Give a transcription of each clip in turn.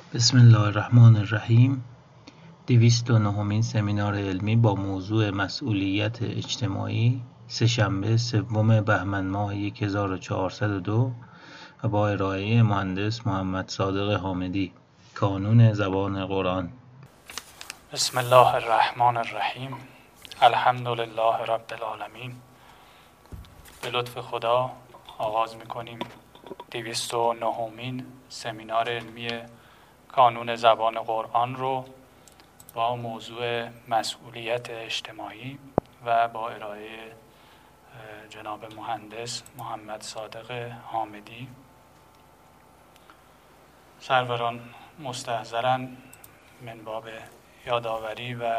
بسم الله الرحمن الرحیم. 209مین سمینار علمی با موضوع مسئولیت اجتماعی، سه‌شنبه سوم بهمن ماه 1402 و با ارائه مهندس محمد صادق حامدی، کانون زبان قرآن. بسم الله الرحمن الرحیم. الحمد لله رب العالمین. به لطف خدا آغاز میکنیم 209مین سمینار علمی کانون زبان قرآن رو با موضوع مسئولیت اجتماعی و با ارائه جناب مهندس محمد صادق حامدی. سروران مستحضرن من باب یادآوری و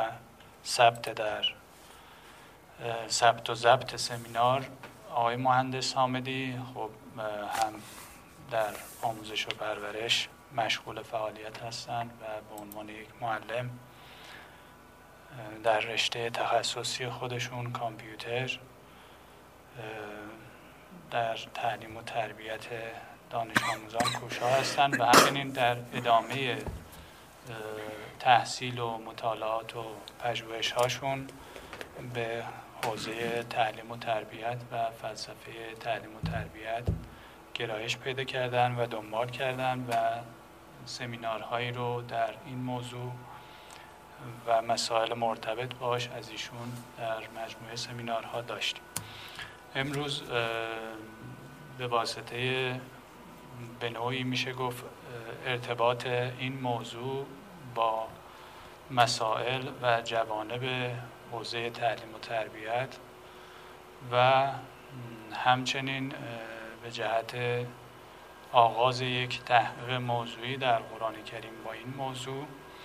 ثبت و ضبط سمینار آقای مهندس حامدی خب هم در آموزش و پرورش مشغول فعالیت هستند و به عنوان یک معلم در رشته تخصصی خودشون کامپیوتر در تعلیم و تربیت دانش آموزان کوشا هستند و همچنین در ادامه تحصیل و مطالعات و پژوهش هاشون به حوزه تعلیم و تربیت و فلسفه تعلیم و تربیت گرایش پیدا کردن و دنبال کردن و سمینارهایی رو در این موضوع و مسائل مرتبط باش از ایشون در مجموعه سمینارها داشتیم. امروز به واسطه به نوعی میشه گفت ارتباط این موضوع با مسائل و جوانب حوزه تعلیم و تربیت و همچنین به جهت آغاز یک تحقیق موضوعی در قرآن کریم با این موضوع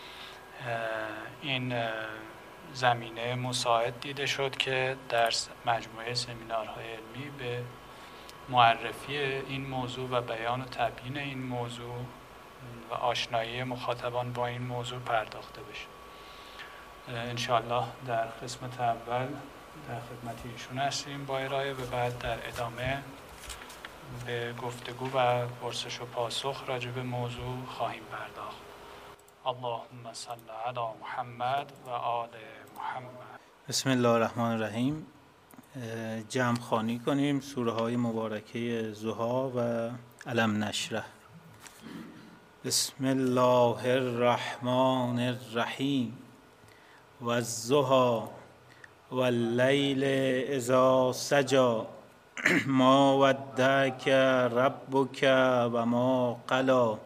این زمینه مساعد دیده شد که در مجموعه سمینارهای علمی به معرفی این موضوع و بیان و تبیین این موضوع و آشنایی مخاطبان با این موضوع پرداخته بشه. انشاءالله در قسمت اول در خدمت ایشون هستیم با ارائه و بعد در ادامه به گفتگو و پرسش و پاسخ راجع به موضوع خواهیم پرداخت. اللهم صل علی محمد و آل محمد. بسم الله الرحمن الرحیم. جمع خوانی کنیم سوره های مبارکه ضحی و الم نشرح. بسم الله الرحمن الرحیم. والضحی واللیل اذا سجی ما ودعک ربک و ما قلی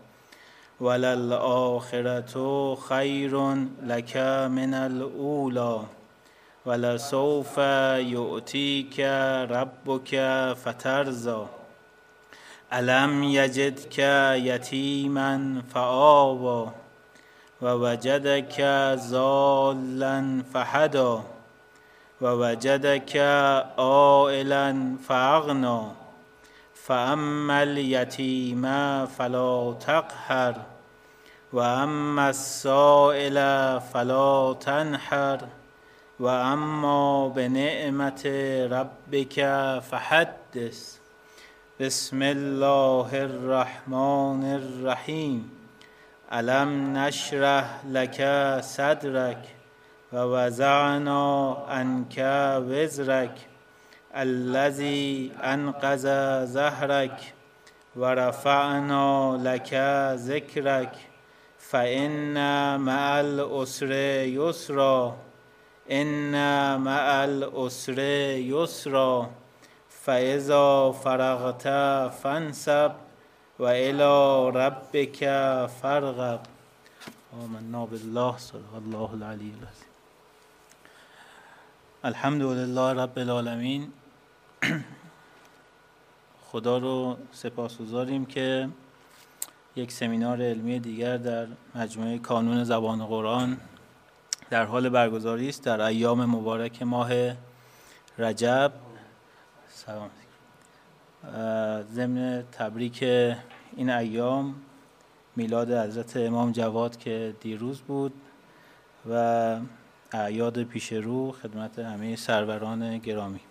وللآخرة خیر لک من الاولی ولسوف یؤتیک ربک فترضی الم یجدک یتیما فآوی و وجدک ضالا فهدی و وجدک عائلا فاغنی فاما الیتیم فلا تقهر و اما السائل فلا تنهر و اما بنعمت ربک فحدث. بسم الله الرحمن الرحیم. الم نشرح لک صدرک و وضعنا عنک وزرک الذی انقض ظهرک و رفعنا لک ذکرک فإن مع العسر یسرا إن مع العسر یسرا فإذا فرغت فانصب و الی ربک فارغب. آمنا بالله صدق الله العلی العظیم. الحمدلله رب العالمین. خدا رو سپاسگزاریم که یک سمینار علمی دیگر در مجموعه کانون زبان قرآن در حال برگزاری است در ایام مبارک ماه رجب. سلام. ضمن تبریک این ایام میلاد حضرت امام جواد که دیروز بود و اعیاد پیش رو خدمت همه سروران گرامی.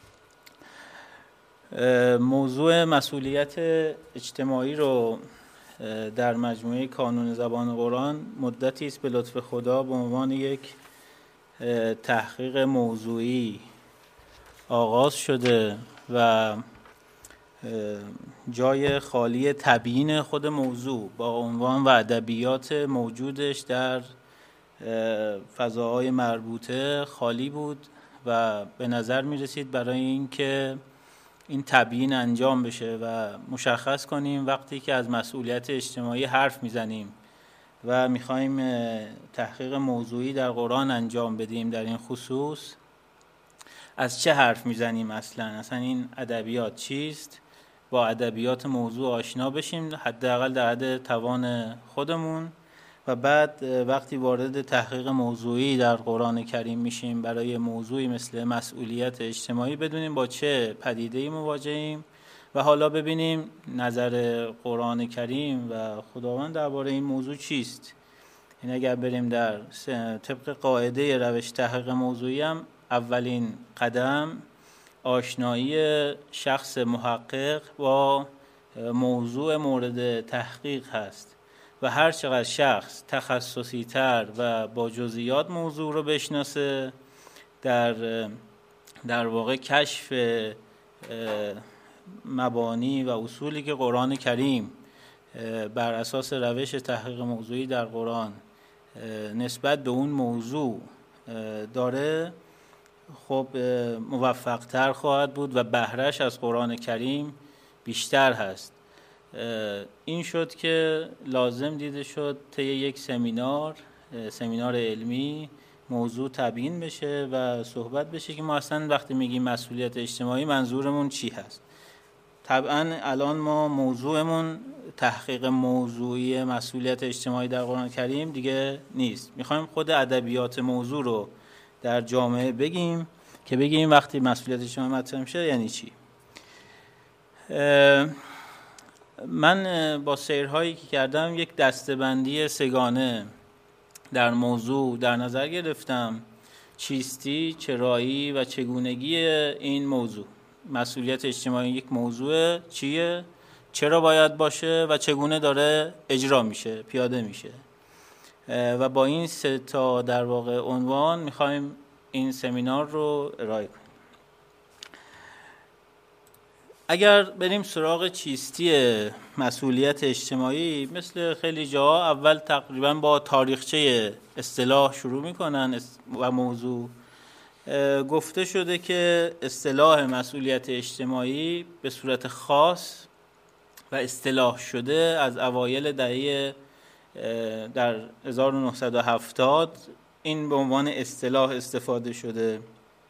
موضوع مسئولیت اجتماعی رو در مجموعه کانون زبان قرآن مدتی است به لطف خدا به عنوان یک تحقیق موضوعی آغاز شده و جای خالی تبیین خود موضوع با عنوان و ادبیات موجودش در فضاهای مربوطه خالی بود و به نظر می رسید برای اینکه این تبیین انجام بشه و مشخص کنیم وقتی که از مسئولیت اجتماعی حرف میزنیم و میخوایم تحقیق موضوعی در قرآن انجام بدیم در این خصوص، از چه حرف میزنیم؟ اصلا این ادبیات چیست؟ با ادبیات موضوع آشنا بشیم حداقل در حد توان خودمون و بعد وقتی وارد تحقیق موضوعی در قرآن کریم میشیم برای موضوعی مثل مسئولیت اجتماعی بدونیم با چه پدیده‌ای مواجهیم و حالا ببینیم نظر قرآن کریم و خداوند درباره این موضوع چیست. این اگر بریم در طبق قاعده روش تحقیق موضوعی هم اولین قدم آشنایی شخص محقق با موضوع مورد تحقیق هست و هر چقدر شخص تخصصی تر و با جزئیات موضوع رو بشناسه در واقع کشف مبانی و اصولی که قرآن کریم بر اساس روش تحقیق موضوعی در قرآن نسبت به اون موضوع داره، خب موفق تر خواهد بود و بهره‌اش از قرآن کریم بیشتر هست. این شد که لازم دیده شد طی یک سمینار علمی موضوع تبیین بشه و صحبت بشه که ما اصلا وقتی میگیم مسئولیت اجتماعی منظورمون چی هست. طبعا الان ما موضوعمون تحقیق موضوعی مسئولیت اجتماعی در قرآن کریم دیگه نیست. میخوایم خود ادبیات موضوع رو در جامعه بگیم که بگیم وقتی مسئولیت اجتماعی مطرح میشه یعنی چی. من با سیرهایی که کردم یک دسته‌بندی سگانه در موضوع در نظر گرفتم: چیستی، چرایی و چگونگی این موضوع. مسئولیت اجتماعی یک موضوع چیه، چرا باید باشه و چگونه داره اجرا میشه، پیاده میشه. و با این سه تا در واقع عنوان میخوایم این سمینار رو ارائه کنیم. اگر بریم سراغ چیستی مسئولیت اجتماعی، مثل خیلی جا اول تقریبا با تاریخچه اصطلاح شروع میکنن و موضوع گفته شده که اصطلاح مسئولیت اجتماعی به صورت خاص و اصطلاح شده از اوایل دهه در 1970 این به عنوان اصطلاح استفاده شده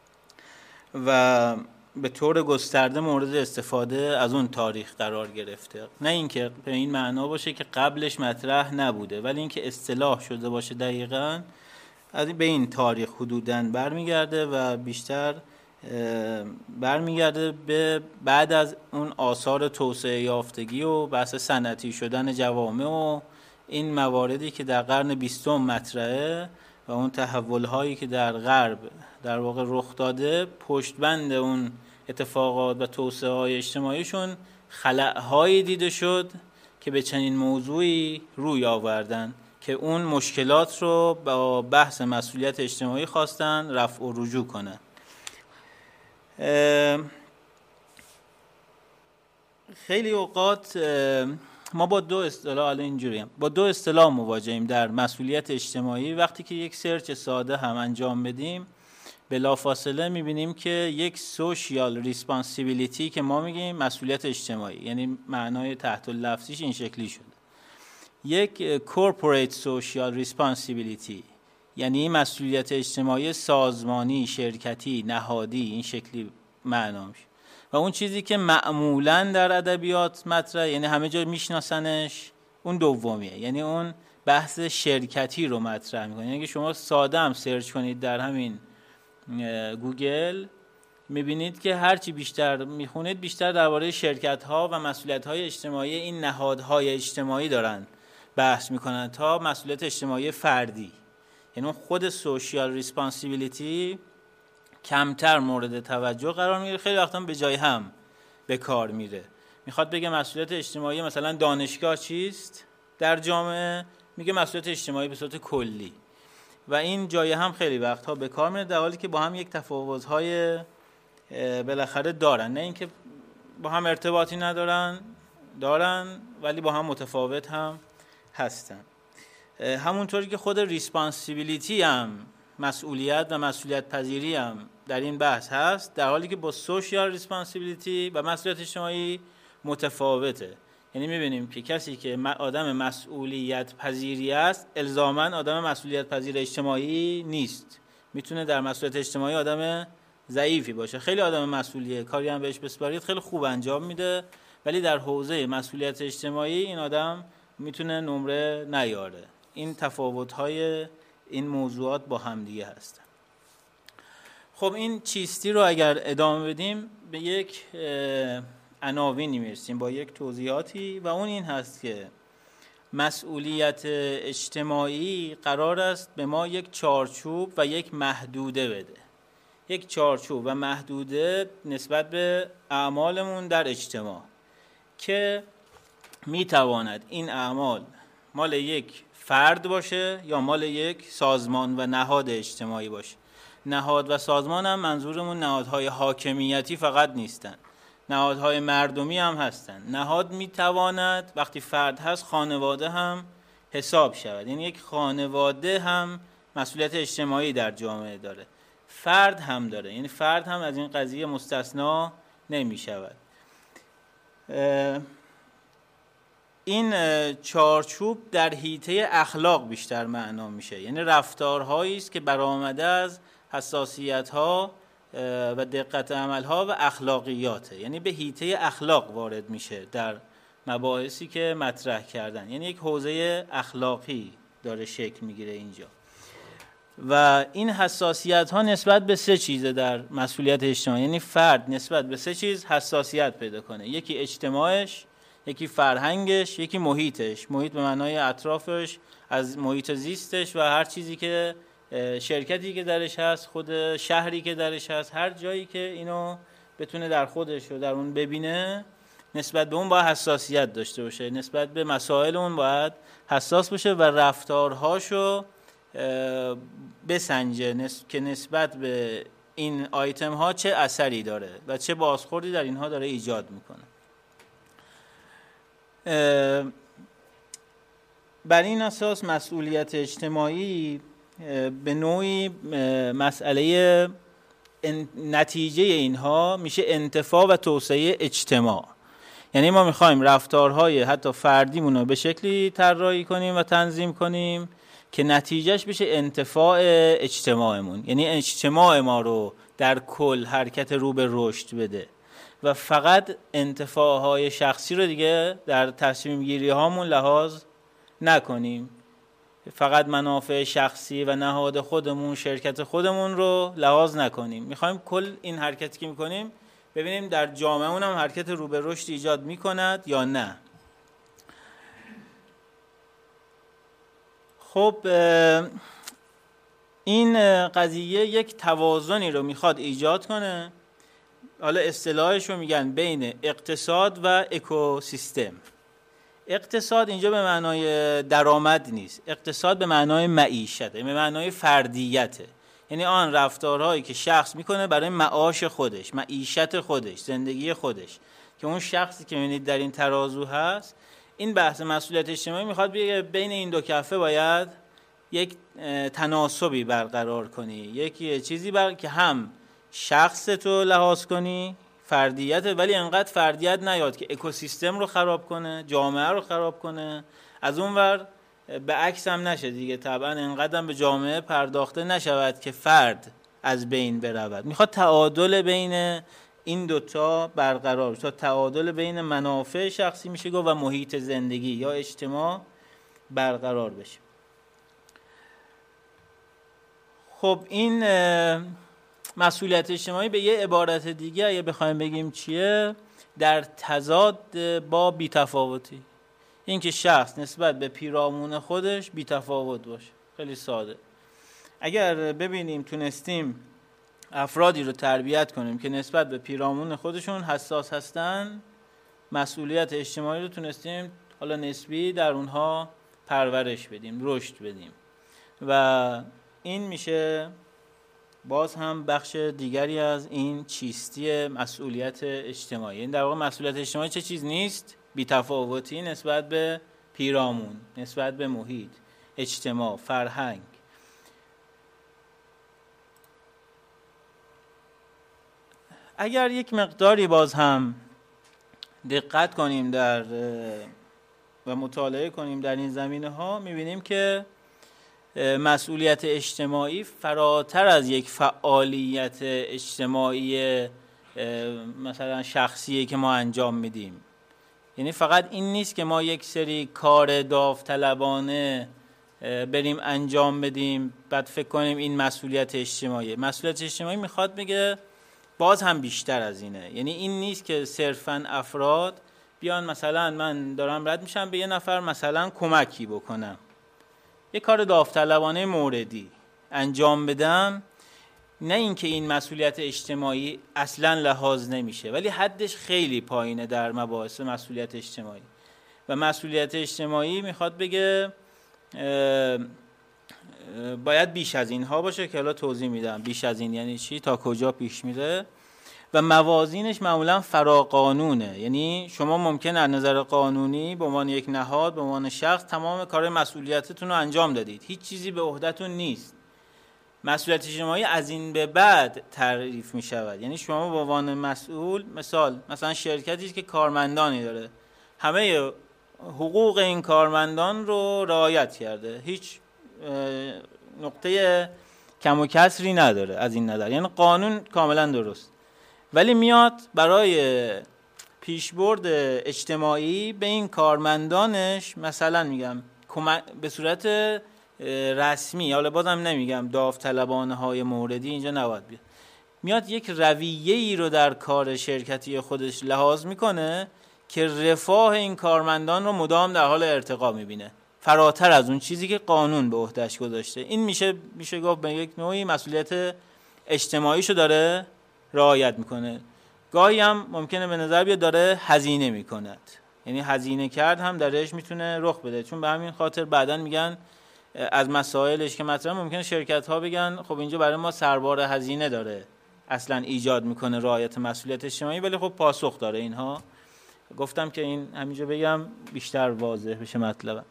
و به طور گسترده مورد استفاده از اون تاریخ قرار گرفته. نه اینکه به این معنا باشه که قبلش مطرح نبوده، ولی اینکه اصطلاح شده باشه دقیقاً از به این تاریخ حدوداً برمیگرده و بیشتر برمیگرده به بعد از اون آثار توسعه یافتگی و بحث صنعتی شدن جوامع و این مواردی که در قرن 20 مطرحه و اون تحول‌هایی که در غرب در واقع رخ داده، پشتبند اون اتفاقات و توسعه‌های اجتماعیشون خلأهایی دیده شد که به چنین موضوعی روی آوردن که اون مشکلات رو با بحث مسئولیت اجتماعی خواستن رفع و رجوع کنن. خیلی اوقات ما با دو اصطلاح مواجهیم در مسئولیت اجتماعی. وقتی که یک سرچ ساده هم انجام بدیم بلافاصله میبینیم که یک سوشیال ریسپانسیبیلیتی که ما میگیم مسئولیت اجتماعی، یعنی معنای تحت لفظیش این شکلی شده. یک کورپوریت سوشیال ریسپانسیبیلیتی یعنی مسئولیت اجتماعی سازمانی، شرکتی، نهادی، این شکلی معنا میشه. و اون چیزی که معمولاً در ادبیات مطرح، یعنی همه جا میشناسنش، اون دومیه، یعنی اون بحث شرکتی رو مطرح میکنه. یعنی شما ساده هم سرچ کنید در همین گوگل میبینید که هرچی بیشتر میخونید بیشتر درباره شرکت‌ها و مسئولیت‌های اجتماعی این نهادهای اجتماعی دارن بحث میکنن تا مسئولیت اجتماعی فردی. یعنی اون خود سوشیال ریسپانسیبیلیتی کمتر مورد توجه قرار میگیره، خیلی وقتا به جای هم به کار میره میخواد بگه مسئولیت اجتماعی مثلا دانشگاه چیست در جامعه، میگه مسئولیت اجتماعی به صورت کلی و این جای هم خیلی وقتها به کار میاد، در حالی که با هم یک تفاوت‌های بالاخره دارن، نه اینکه با هم ارتباطی دارن ولی با هم متفاوت هم هستن. همونطوری که خود ریسپانسیبیلیتی هم، مسئولیت و مسئولیت پذیری هم در این بحث هست، در حالی که با سوشیال ریسپانسیبیلیتی و مسئولیت اجتماعی متفاوته. یعنی میبینیم که کسی که آدم مسئولیت پذیری است الزاماً آدم مسئولیت پذیر اجتماعی نیست، میتونه در مسئولیت اجتماعی آدم ضعیفی باشه. خیلی آدم مسئولیه، کاری هم بهش بسپارید خیلی خوب انجام میده، ولی در حوزه مسئولیت اجتماعی این آدم میتونه نمره نیاره. این تفاوت‌های این موضوعات با هم دیگه هستن. خب این چیستی رو اگر ادامه بدیم به یک عناوینی میرسیم با یک توضیحاتی و اون این هست که مسئولیت اجتماعی قرار است به ما یک چارچوب و یک محدوده بده، یک چارچوب و محدوده نسبت به اعمالمون در اجتماع که میتواند این اعمال مال یک فرد باشه یا مال یک سازمان و نهاد اجتماعی باشه. نهاد و سازمان هم منظورمون نهادهای حاکمیتی فقط نیستن، نهادهای مردمی هم هستن. نهاد میتواند وقتی فرد هست خانواده هم حساب شود، یعنی یک خانواده هم مسئولیت اجتماعی در جامعه داره، فرد هم داره، یعنی فرد هم از این قضیه مستثنا نمی شود. این چارچوب در حیطه اخلاق بیشتر معنا میشه، یعنی رفتارهایی است که برآمده از حساسیت‌ها و دقت عمل‌ها و اخلاقیاته، یعنی به حیطه اخلاق وارد میشه در مباحثی که مطرح کردن، یعنی یک حوزه اخلاقی داره شکل میگیره اینجا. و این حساسیت‌ها نسبت به سه چیزه در مسئولیت اجتماعی، یعنی فرد نسبت به سه چیز حساسیت پیدا کنه، یکی اجتماعش، یکی فرهنگش، یکی محیطش. محیط به معنای اطرافش، از محیط زیستش و هر چیزی که شرکتی که درش هست، خود شهری که درش هست، هر جایی که اینو بتونه در خودش و در اون ببینه نسبت به اون باید حساسیت داشته باشه، نسبت به مسائل اون باید حساس باشه و رفتارهاشو بسنجه که نسبت به این آیتم ها چه اثری داره و چه بازخوردی در اینها داره ایجاد میکنه. بر این اساس مسئولیت اجتماعی به نوعی مسئله نتیجه اینها میشه انتفاع و توسعه اجتماع. یعنی ما میخوایم رفتارهای حتی فردیمون رو به شکلی طراحی کنیم و تنظیم کنیم که نتیجهش بشه انتفاع اجتماعمون، یعنی اجتماع ما رو در کل حرکت رو به رشد بده و فقط انتفاعهای شخصی رو دیگه در تصمیم گیری هامون لحاظ نکنیم، فقط منافع شخصی و نهاد خودمون، شرکت خودمون رو لحاظ نکنیم. میخوایم کل این حرکتی که میکنیم ببینیم در جامعه‌مون هم حرکت رو به رشد ایجاد میکند یا نه. خب این قضیه یک توازنی رو میخواد ایجاد کنه، حالا اصطلاحش رو میگن بین اقتصاد و اکوسیستم. اقتصاد اینجا به معنای درآمد نیست، اقتصاد به معنای معیشته، به معنای فردیته، یعنی آن رفتارهایی که شخص میکنه برای معاش خودش، معیشت خودش، زندگی خودش، که اون شخصی که میبینید در این ترازو هست. این بحث مسئولیت اجتماعی میخواد بگه بین این دو کفه باید یک تناسبی برقرار کنی، یکی چیزی که هم شخص تو لحاظ کنی، فردیت، ولی انقدر فردیت نیاد که اکوسیستم رو خراب کنه، جامعه رو خراب کنه. از اون ور به عکس هم نشه دیگه، طبعا انقدر به جامعه پرداخته نشود که فرد از بین برود. میخواد تعادل بین این دوتا برقرار بشه، تعادل بین منافع شخصی میشه گفت و محیط زندگی یا اجتماع برقرار بشه. خب این مسئولیت اجتماعی به یه عبارت دیگه اگه بخوایم بگیم چیه، در تضاد با بی‌تفاوتی، این که شخص نسبت به پیرامون خودش بی‌تفاوت باشه. خیلی ساده. اگر ببینیم تونستیم افرادی رو تربیت کنیم که نسبت به پیرامون خودشون حساس هستن، مسئولیت اجتماعی رو تونستیم حالا نسبی در اونها پرورش بدیم، رشد بدیم و این میشه باز هم بخش دیگری از این چیستی مسئولیت اجتماعی. این در واقع مسئولیت اجتماعی چه چیز نیست؟ بی‌تفاوتی نسبت به پیرامون، نسبت به محیط، اجتماع، فرهنگ. اگر یک مقداری باز هم دقت کنیم و مطالعه کنیم در این زمینه‌ها، می‌بینیم که مسئولیت اجتماعی فراتر از یک فعالیت اجتماعی مثلا شخصیه که ما انجام میدیم. یعنی فقط این نیست که ما یک سری کار داوطلبانه بریم انجام بدیم بعد فکر کنیم این مسئولیت اجتماعی. مسئولیت اجتماعی میخواد بگه باز هم بیشتر از اینه. یعنی این نیست که صرفاً افراد بیان مثلا من دارم رد میشم به یه نفر مثلا کمکی بکنم، یه کار داوطلبانه موردی انجام بدم، نه اینکه این مسئولیت اجتماعی اصلا لحاظ نمیشه، ولی حدش خیلی پایینه در مباحث مسئولیت اجتماعی. و مسئولیت اجتماعی میخواد بگه باید بیش از اینها باشه که حالا توضیح میدم. بیش از این یعنی چی، تا کجا پیش میره و موازینش معمولا فراقانونه. یعنی شما ممکنه از نظر قانونی به عنوان یک نهاد، به عنوان شخص تمام کار مسئولیتتون رو انجام دادید، هیچ چیزی به عهده‌تون نیست. مسئولیت اجتماعی از این به بعد تعریف می شود. یعنی شما به عنوان مسئول، مثلا شرکتی که کارمندانی داره، همه حقوق این کارمندان رو رعایت کرده، هیچ نقطه کم و کسری نداره از این نظر، یعنی قانون کاملا درست، ولی میاد برای پیشبرد اجتماعی به این کارمندانش مثلا میگم به صورت رسمی، حالا بازم نمیگم داوطلبانه های موردی اینجا نباید بیاد، میاد یک رویه ای رو در کار شرکتی خودش لحاظ میکنه که رفاه این کارمندان رو مدام در حال ارتقا میبینه، فراتر از اون چیزی که قانون به عهده‌اش گذاشته. این میشه گفت به یک نوعی مسئولیت اجتماعیشو داره رعایت میکنه. گاهی هم ممکنه به نظر بیاد داره هزینه میکند، یعنی هزینه کرد هم درش میتونه رخ بده، چون به همین خاطر بعداً میگن از مسائلش که مثلا ممکنه شرکت ها بگن خب اینجا برای ما سربار هزینه داره اصلا ایجاد میکنه رعایت مسئولیت اجتماعی، ولی خب پاسخ داره اینها. گفتم که این همینجا بگم بیشتر واضح بشه مطلبم.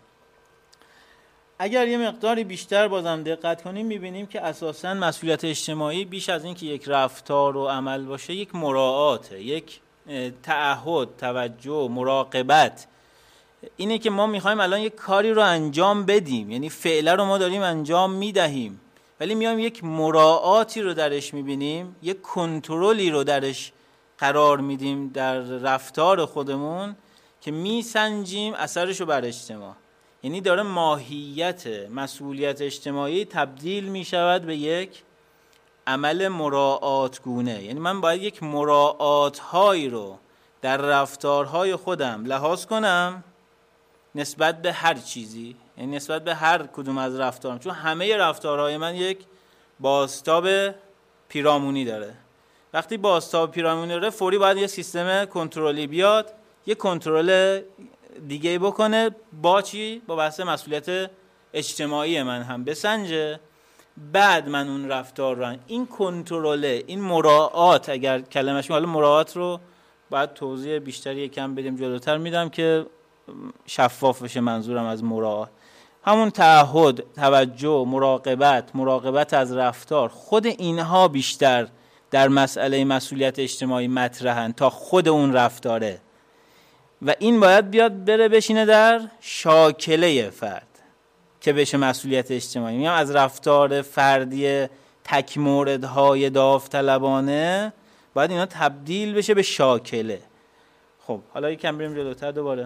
اگر یه مقداری بیشتر بازم دقت کنیم میبینیم که اساساً مسئولیت اجتماعی بیش از این که یک رفتار و عمل باشه، یک مراعاته، یک تعهد، توجه، مراقبت. اینه که ما میخوایم الان یک کاری رو انجام بدیم، یعنی فعله رو ما داریم انجام میدهیم، ولی میایم یک مراعاتی رو درش میبینیم، یک کنترلی رو درش قرار میدیم در رفتار خودمون که میسنجیم اثرش رو بر اجتماع. یعنی داره ماهیت مسئولیت اجتماعی تبدیل میشود به یک عمل مراعات گونه. یعنی من باید یک مراعات هایی رو در رفتارهای خودم لحاظ کنم نسبت به هر چیزی، یعنی نسبت به هر کدوم از رفتارم، چون همه رفتارهای من یک بازتاب پیرامونی داره. وقتی بازتاب پیرامونی داره فوری باید یه سیستم کنترلی بیاد، یه کنترل دیگه بکنه با چی؟ با بحث مسئولیت اجتماعی من هم بسنجه، بعد من اون رفتار رو، این کنترل، این مراعات، اگر کلمش حالا مراعات رو باید توضیح بیشتری یکم بدیم جلوتر میدم که شفاف بشه منظورم از مراعات. همون تعهد، توجه، مراقبت از رفتار، خود اینها بیشتر در مسئله مسئولیت اجتماعی مطرحن تا خود اون رفتاره، و این باید بیاد بره بشینه در شاکله فرد که بشه مسئولیت اجتماعی. میگم از رفتار فردی تک موردهای داوطلبانه باید اینا تبدیل بشه به شاکله. خب حالا یکم بریم جلوتر دوباره.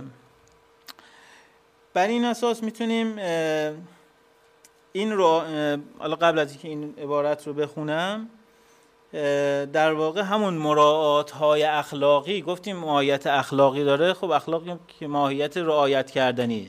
بر این اساس میتونیم این رو، حالا قبل از اینکه این عبارت رو بخونم، در واقع همون مراعات های اخلاقی، گفتیم ماهیت اخلاقی داره، خب اخلاقی که ماهیت رعایت کردنیه.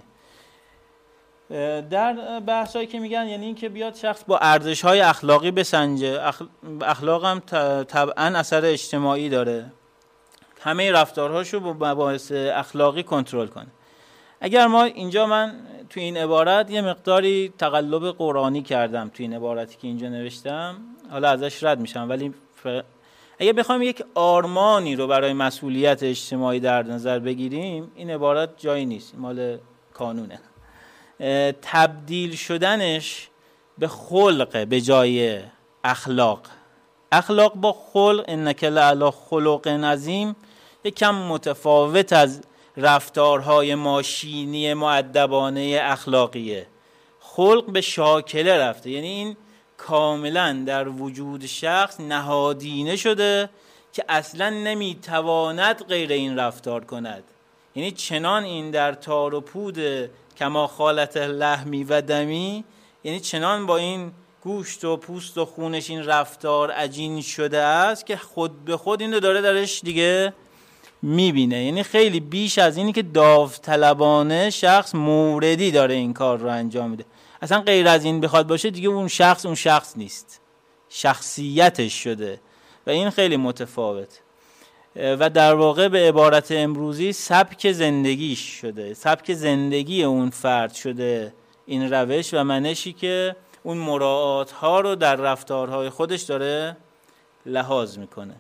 در بحثایی که میگن یعنی این که بیاد شخص با ارزش های اخلاقی بسنجه، اخلاق هم طبعا اثر اجتماعی داره، همه رفتارهاشو با مباحث اخلاقی کنترل کنه. اگر ما اینجا، من تو این عبارت یه مقداری تقلب قرآنی کردم تو این عبارتی که اینجا نوشتم، حالا ازش رد میشم، ولی اگه بخوایم یک آرمانی رو برای مسئولیت اجتماعی در نظر بگیریم، این عبارت جایی نیست، مال قانونه. تبدیل شدنش به خلق به جای اخلاق. اخلاق با خلق، انک لعلی خلق عظیم، یکم متفاوت از رفتارهای ماشینی مؤدبانه اخلاقیه. خلق به شاکله رفته، یعنی این کاملا در وجود شخص نهادینه شده که اصلا نمیتواند غیر این رفتار کند. یعنی چنان این در تار و پود کما خالت لحمی و دمی، یعنی چنان با این گوشت و پوست و خونش این رفتار عجین شده است که خود به خود اینو داره درش دیگه میبینه. یعنی خیلی بیش از اینی که داوطلبانه شخص موردی داره این کار رو انجام میده. اصلا غیر از این بخواد باشه دیگه اون شخص نیست، شخصیتش شده و این خیلی متفاوت و در واقع به عبارت امروزی سبک زندگیش شده، سبک زندگی اون فرد شده این روش و منشی که اون مراعات ها رو در رفتارهای خودش داره لحاظ میکنه.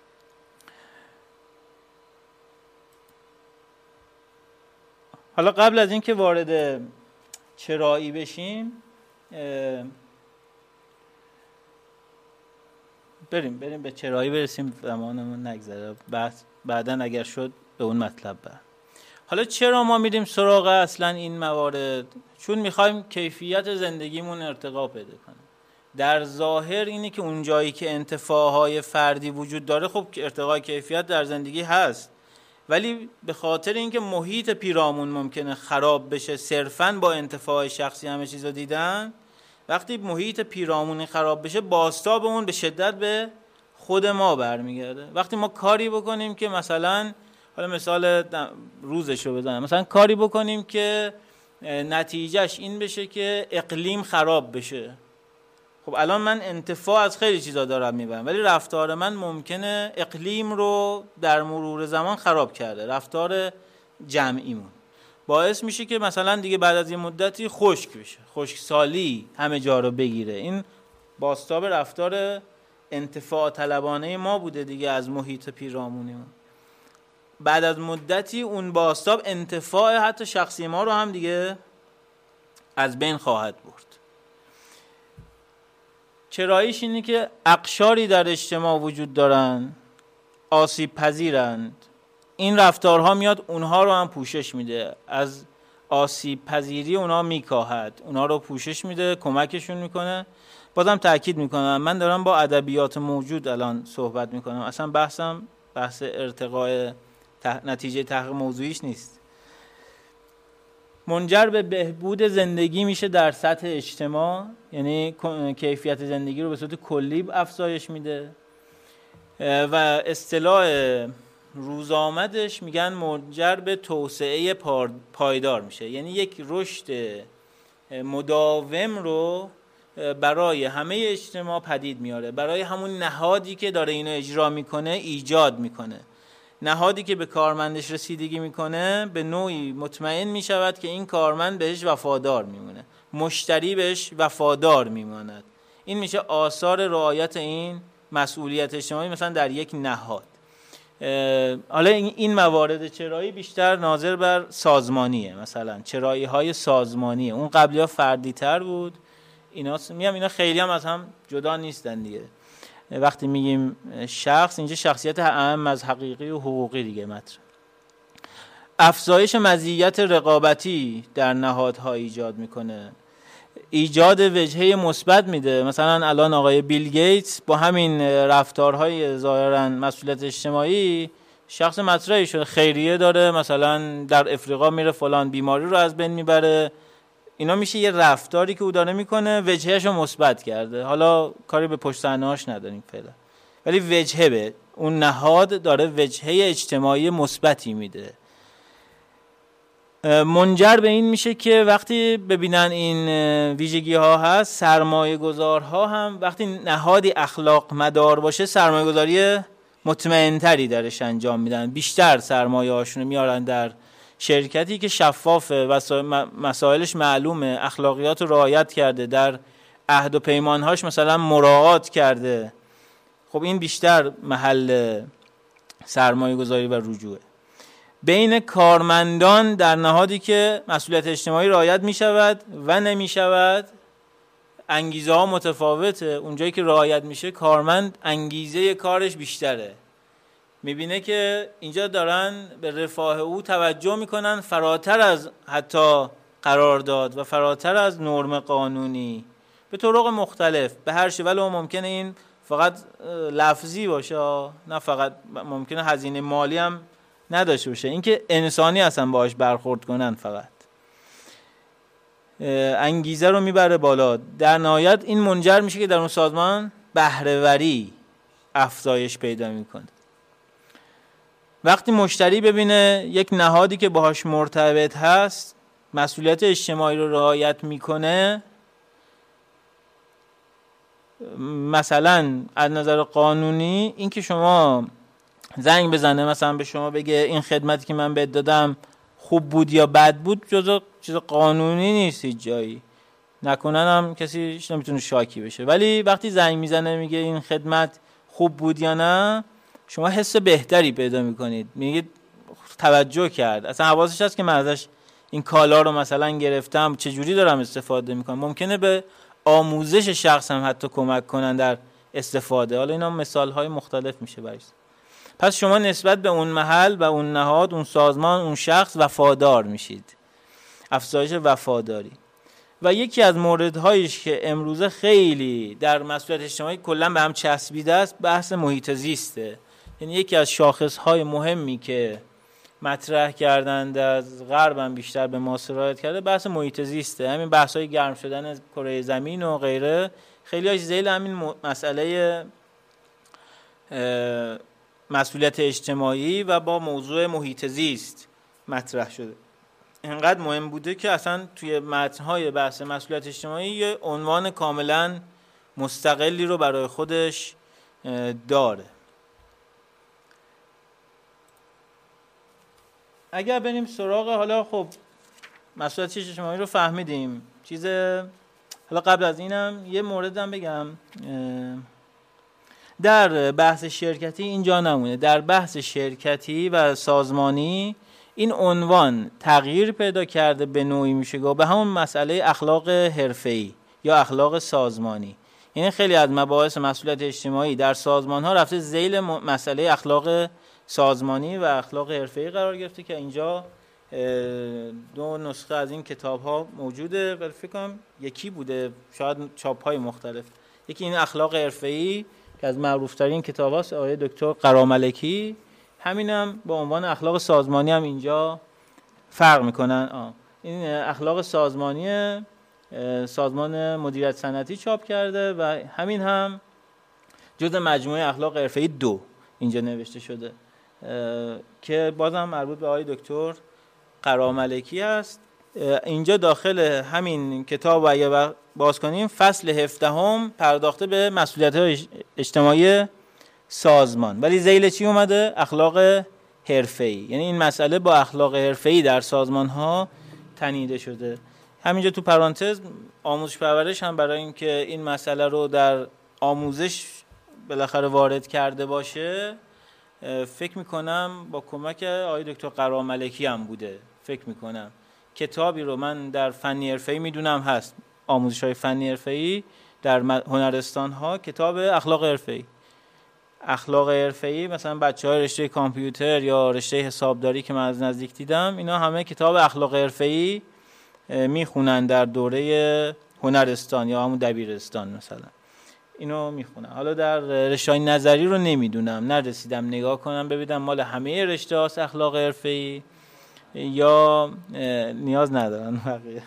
حالا قبل از این که وارد چرایی بشیم، بریم به چرایی برسیم، زمانمون نگذره، بعدن اگر شد به اون مطلب برم. حالا چرا ما میریم سراغ اصلا این موارد؟ چون میخوایم کیفیت زندگیمون ارتقا پیدا کنه. در ظاهر اینه که اون جایی که انتفاعهای فردی وجود داره، خب ارتقای کیفیت در زندگی هست، ولی به خاطر اینکه محیط پیرامون ممکنه خراب بشه صرفاً با انتفاع شخصی همه چیزو دیدن، وقتی محیط پیرامونی خراب بشه بازتاب اون به شدت به خود ما برمیگرده. وقتی ما کاری بکنیم که مثلا، حالا مثال روزش رو بزنم، مثلا کاری بکنیم که نتیجهش این بشه که اقلیم خراب بشه، خب الان من انتفاع از خیلی چیزا دارم میبرم، ولی رفتار من ممکنه اقلیم رو در مرور زمان خراب کرده. رفتار جمعیمون باعث میشه که مثلا دیگه بعد از یه مدتی خشک بشه، خشکسالی همه جا رو بگیره. این بازتاب رفتار انتفاع طلبانه ما بوده دیگه از محیط پیرامونیمون. بعد از مدتی اون بازتاب انتفاع حتی شخصی ما رو هم دیگه از بین خواهد برد. چراییش اینه که اقشاری در اجتماع وجود دارن، آسیب پذیرند. این رفتارها میاد اونها رو هم پوشش میده، از آسیب پذیری اونها میکاهد، اونها رو پوشش میده، کمکشون میکنه. بازم تأکید میکنم من دارم با ادبیات موجود الان صحبت میکنم، اصلا بحثم بحث ارتقاء نتیجه تحقیق موضوعیش نیست. منجر به بهبود زندگی میشه در سطح اجتماع، یعنی کیفیت زندگی رو به صورت کلی افزایش میده و اصطلاح روزآمدش میگن منجر به توسعه پایدار میشه، یعنی یک رشد مداوم رو برای همه اجتماع پدید میاره، برای همون نهادی که داره اینو اجرا میکنه ایجاد میکنه. نهادی که به کارمندش رسیدگی میکنه به نوعی مطمئن میشود که این کارمند بهش وفادار میمونه، مشتری بهش وفادار میماند. این میشه آثار رعایت این مسئولیت اجتماعی مثلا در یک نهاد. حالا این موارد چرایی بیشتر ناظر بر سازمانیه، مثلا چرایی های سازمانیه. اون قبلی ها فردی تر بود، اینا خیلی هم از هم جدا نیستن دیگه. وقتی میگیم شخص، اینجا شخصیت اهم از حقیقی و حقوقی دیگه مطرح. افزایش مزیت رقابتی در نهادها ایجاد میکنه، ایجاد وجهه مثبت میده. مثلا الان آقای بیل گیتس با همین رفتارهای ظاهرا مسئولیت اجتماعی شخص مطرحی شده، خیریه داره، مثلا در افریقا میره فلان بیماری رو از بین میبره. اینا میشه یه رفتاری که او داره میکنه وجههش رو مثبت کرده. حالا کاری به پشت صحنه‌اش نداریم فعلا، ولی وجهه به اون نهاد داره وجهه اجتماعی مثبتی میده. منجر به این میشه که وقتی ببینن این ویژگی ها هست، سرمایه گذارها هم وقتی نهادی اخلاق مدار باشه سرمایه گذاری مطمئن‌تری درش انجام میدن، بیشتر سرمایه هاشون میارن در شرکتی که شفافه، مسائلش معلومه، اخلاقیات رو رعایت کرده، در عهد و پیمانهاش مثلا مراعات کرده. خب این بیشتر محل سرمایه گذاری و رجوعه. بین کارمندان در نهادی که مسئولیت اجتماعی رعایت می شود و نمی شود انگیزه ها متفاوته. اونجایی که رعایت میشه کارمند انگیزه کارش بیشتره، میبینه که اینجا دارن به رفاه او توجه میکنن فراتر از حتی قرارداد و فراتر از نرم قانونی به طرق مختلف به هر شکل. ولی ممکنه این فقط لفظی باشه، نه فقط ممکنه هزینه مالی هم نداشته باشه، اینکه انسانی اصلا باهاش برخورد کنن، فقط انگیزه رو میبره بالا. در نهایت این منجر میشه که در اون سازمان بهره‌وری افزایش پیدا میکنه. وقتی مشتری ببینه یک نهادی که باهاش مرتبط هست مسئولیت اجتماعی رو رعایت میکنه، مثلا از نظر قانونی این که شما زنگ بزنه مثلا به شما بگه این خدمتی که من بهت دادم خوب بود یا بد بود، جزء چیز قانونی نیست هیچ جایی، نکنن هم کسی نمیتونه شاکی بشه. ولی وقتی زنگ میزنه میگه این خدمت خوب بود یا نه، شما حس بهتری پیدا میکنید، میگید توجه کرد، اصلا حواسش هست که من ازش این کالا رو مثلا گرفتم، چجوری دارم استفاده میکنم. ممکنه به آموزش شخص هم حتی کمک کنن در استفاده. حالا اینا مثال های مختلف میشه برایش. پس شما نسبت به اون محل و اون نهاد، اون سازمان، اون شخص وفادار میشید، افزایش وفاداری. و یکی از موردهایش که امروزه خیلی در مسئولیت اجتماعی کلا به هم چسبیده است بحث محیط زیسته. یعنی یکی از شاخصهای مهمی که مطرح کردند از غرب هم بیشتر به ما سرایت کرده بحث محیط زیسته. همین بحث‌های گرم شدن کره زمین و غیره خیلی هاش ذیل همین مسئله مسئولیت اجتماعی و با موضوع محیط زیست مطرح شده. اینقدر مهم بوده که اصلا توی متن‌های بحث مسئولیت اجتماعی یه عنوان کاملا مستقلی رو برای خودش داره. اگر بریم سراغ حالا خب مسئولیت اجتماعی رو فهمیدیم، حالا قبل از اینم یه موردم بگم. در بحث شرکتی اینجا نمونه، در بحث شرکتی و سازمانی این عنوان تغییر پیدا کرده، به نوعی میشه گفت به همون مسئله اخلاق حرفه‌ای یا اخلاق سازمانی. یعنی خیلی از مباحث مسئولیت اجتماعی در سازمان ها رفته ذیل مسئله اخلاق سازمانی و اخلاق حرفه‌ای قرار گرفته که اینجا دو نسخه از این کتاب ها موجوده، ولی فکر کنم یکی بوده، شاید چاپ های مختلف. یکی این اخلاق حرفه‌ای که از معروف ترین کتاب هاست، آقای دکتر قراملکی. همینم با عنوان اخلاق سازمانی هم اینجا فرق میکنن. این اخلاق سازمانی سازمان مدیریت صنعتی چاپ کرده و همین هم جزء مجموعه اخلاق حرفه‌ای 2 اینجا نوشته شده که بازم مربوط به آقای دکتر قراملکی است. اینجا داخل همین کتاب و اگه باز کنیم فصل 17 پرداخته به مسئولیت‌های اجتماعی سازمان، ولی ذیل چی اومده؟ اخلاق حرفه‌ای. یعنی این مسئله با اخلاق حرفه‌ای در سازمان‌ها تنیده شده. همینجا تو پرانتز آموزش پرورش هم برای اینکه این مسئله رو در آموزش بالاخره وارد کرده باشه، فکر میکنم با کمک آقای دکتر قراملکی هم بوده. فکر میکنم کتابی رو من در فنی حرفه‌ای میدونم هست، آموزش‌های فنی حرفه‌ای در هنرستان‌ها، کتاب اخلاق حرفه‌ای. اخلاق حرفه‌ای مثلا بچه‌های رشته کامپیوتر یا رشته حسابداری که من از نزدیک دیدم، اینا همه کتاب اخلاق حرفه‌ای میخونن در دوره هنرستان یا همون دبیرستان مثلا، اینو میخونن. حالا در رشته نظری رو نمیدونم، نرسیدم نگاه کنم ببینم مال همه رشته هاست اخلاق حرفه‌ای یا نیاز ندارن بقیه.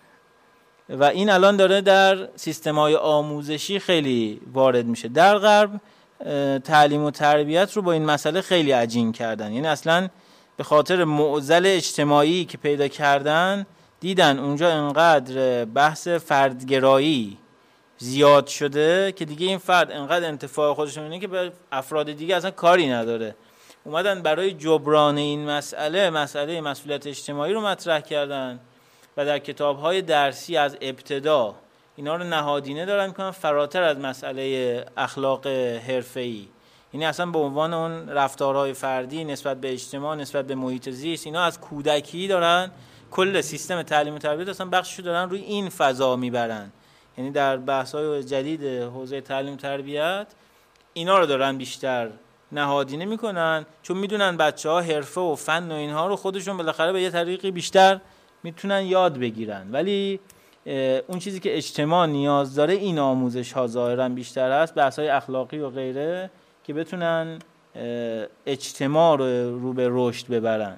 و این الان داره در سیستم‌های آموزشی خیلی وارد میشه. در غرب تعلیم و تربیت رو با این مسئله خیلی عجین کردن، یعنی اصلا به خاطر معضل اجتماعی که پیدا کردن دیدن اونجا انقدر بحث فردگرایی زیاد شده که دیگه این فرد انقدر انتفاع خودش می‌بینه که به افراد دیگه اصلا کاری نداره. اومدن برای جبران این مسئله مسئولیت اجتماعی رو مطرح کردن و در کتاب‌های درسی از ابتدا اینا رو نهادینه دارن می‌کنن فراتر از مسئله اخلاق حرفه‌ای. یعنی اصلا به عنوان اون رفتارهای فردی نسبت به اجتماع، نسبت به محیط زیست، اینا از کودکی دارن کل سیستم تعلیم و تربیت اصلا بخششو دارن روی این فضا میبرن. یعنی در بحث‌های جدید حوزه تعلیم و تربیت اینا رو دارن بیشتر نهادینه میکنن، چون میدونن بچه‌ها حرفه و فن و اینها رو خودشون بالاخره به یه طریقی بیشتر میتونن یاد بگیرن، ولی اون چیزی که اجتماع نیاز داره این آموزش ها ظاهرا بیشتر هست، بحث‌های اخلاقی و غیره که بتونن اجتماع رو به رشد ببرن.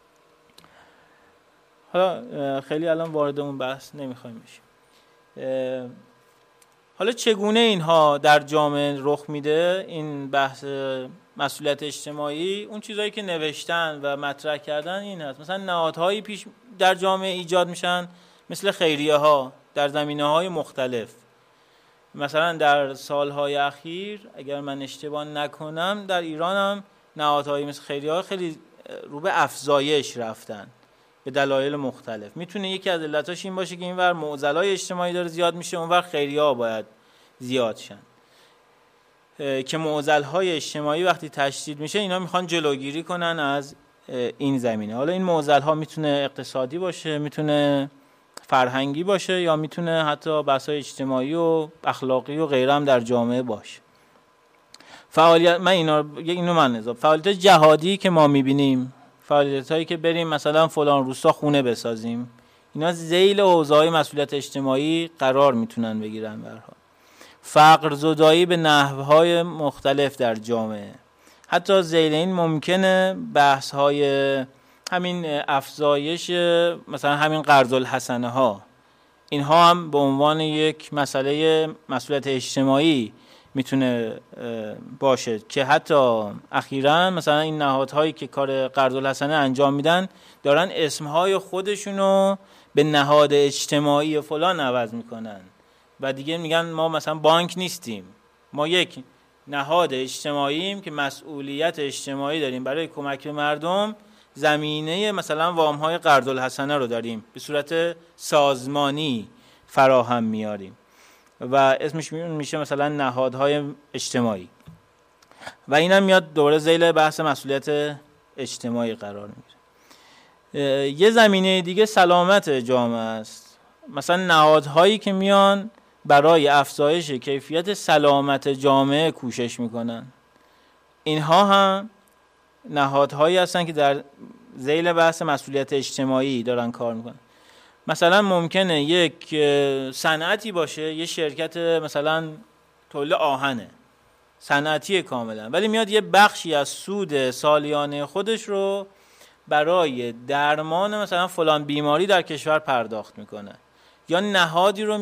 حالا خیلی الان وارد اون بحث نمیخوایم بشیم. حالا چگونه اینها در جامعه رخ میده این بحث مسئولیت اجتماعی؟ اون چیزایی که نوشتن و مطرح کردن این هست. مثلا نهادهایی پیش در جامعه ایجاد میشن مثل خیریه ها در زمینه‌های مختلف. مثلا در سالهای اخیر اگر من اشتباه نکنم در ایران هم نهادهایی مثل خیریه ها خیلی رو به افزایش رفتن به دلایل مختلف. میتونه یکی از علتاش این باشه که اینور معضلای اجتماعی داره زیاد میشه، اونور خیریه ها باید زیاد شن، که معضلهای اجتماعی وقتی تشدید میشه اینا میخوان جلوگیری کنن از این زمینه. حالا این معضلها میتونه اقتصادی باشه، میتونه فرهنگی باشه، یا میتونه حتی بحث‌های اجتماعی و اخلاقی و غیره هم در جامعه باشه. فعالیت فعالیت جهادی که ما میبینیم، فعالیتایی که بریم مثلا فلان روستا خونه بسازیم، اینا ذیل حوزه‌های مسئولیت اجتماعی قرار میتونن بگیرن. به هر حال فقر زدایی به نحوهای مختلف در جامعه، حتی ذیل این ممکنه بحث‌های همین افزایش مثلا همین قرض الحسنه ها، اینها هم به عنوان یک مسئله مسئولیت اجتماعی میتونه باشه که حتی اخیراً مثلا این نهادهایی که کار قرض الحسنه انجام میدن دارن اسمهای خودشونو به نهاد اجتماعی فلان عوض میکنن و دیگه میگن ما مثلا بانک نیستیم، ما یک نهاد اجتماعیم که مسئولیت اجتماعی داریم برای کمک به مردم، زمینه مثلا وام‌های قرض الحسنه رو داریم به صورت سازمانی فراهم میاریم و اسمش میشه مثلا نهادهای اجتماعی و اینم میاد دوره ذیل بحث مسئولیت اجتماعی قرار میگیره. یه زمینه دیگه سلامت جامعه است. مثلا نهادهایی که میان برای افزایش کیفیت سلامت جامعه کوشش میکنن، اینها هم نهادهایی هستن که در ذیل بحث مسئولیت اجتماعی دارن کار میکنن. مثلا ممکنه یک صنعتی باشه، یه شرکت مثلا تولید آهنه، صنعتی کاملا، ولی میاد یه بخشی از سود سالیانه خودش رو برای درمان مثلا فلان بیماری در کشور پرداخت میکنه، یا نهادی رو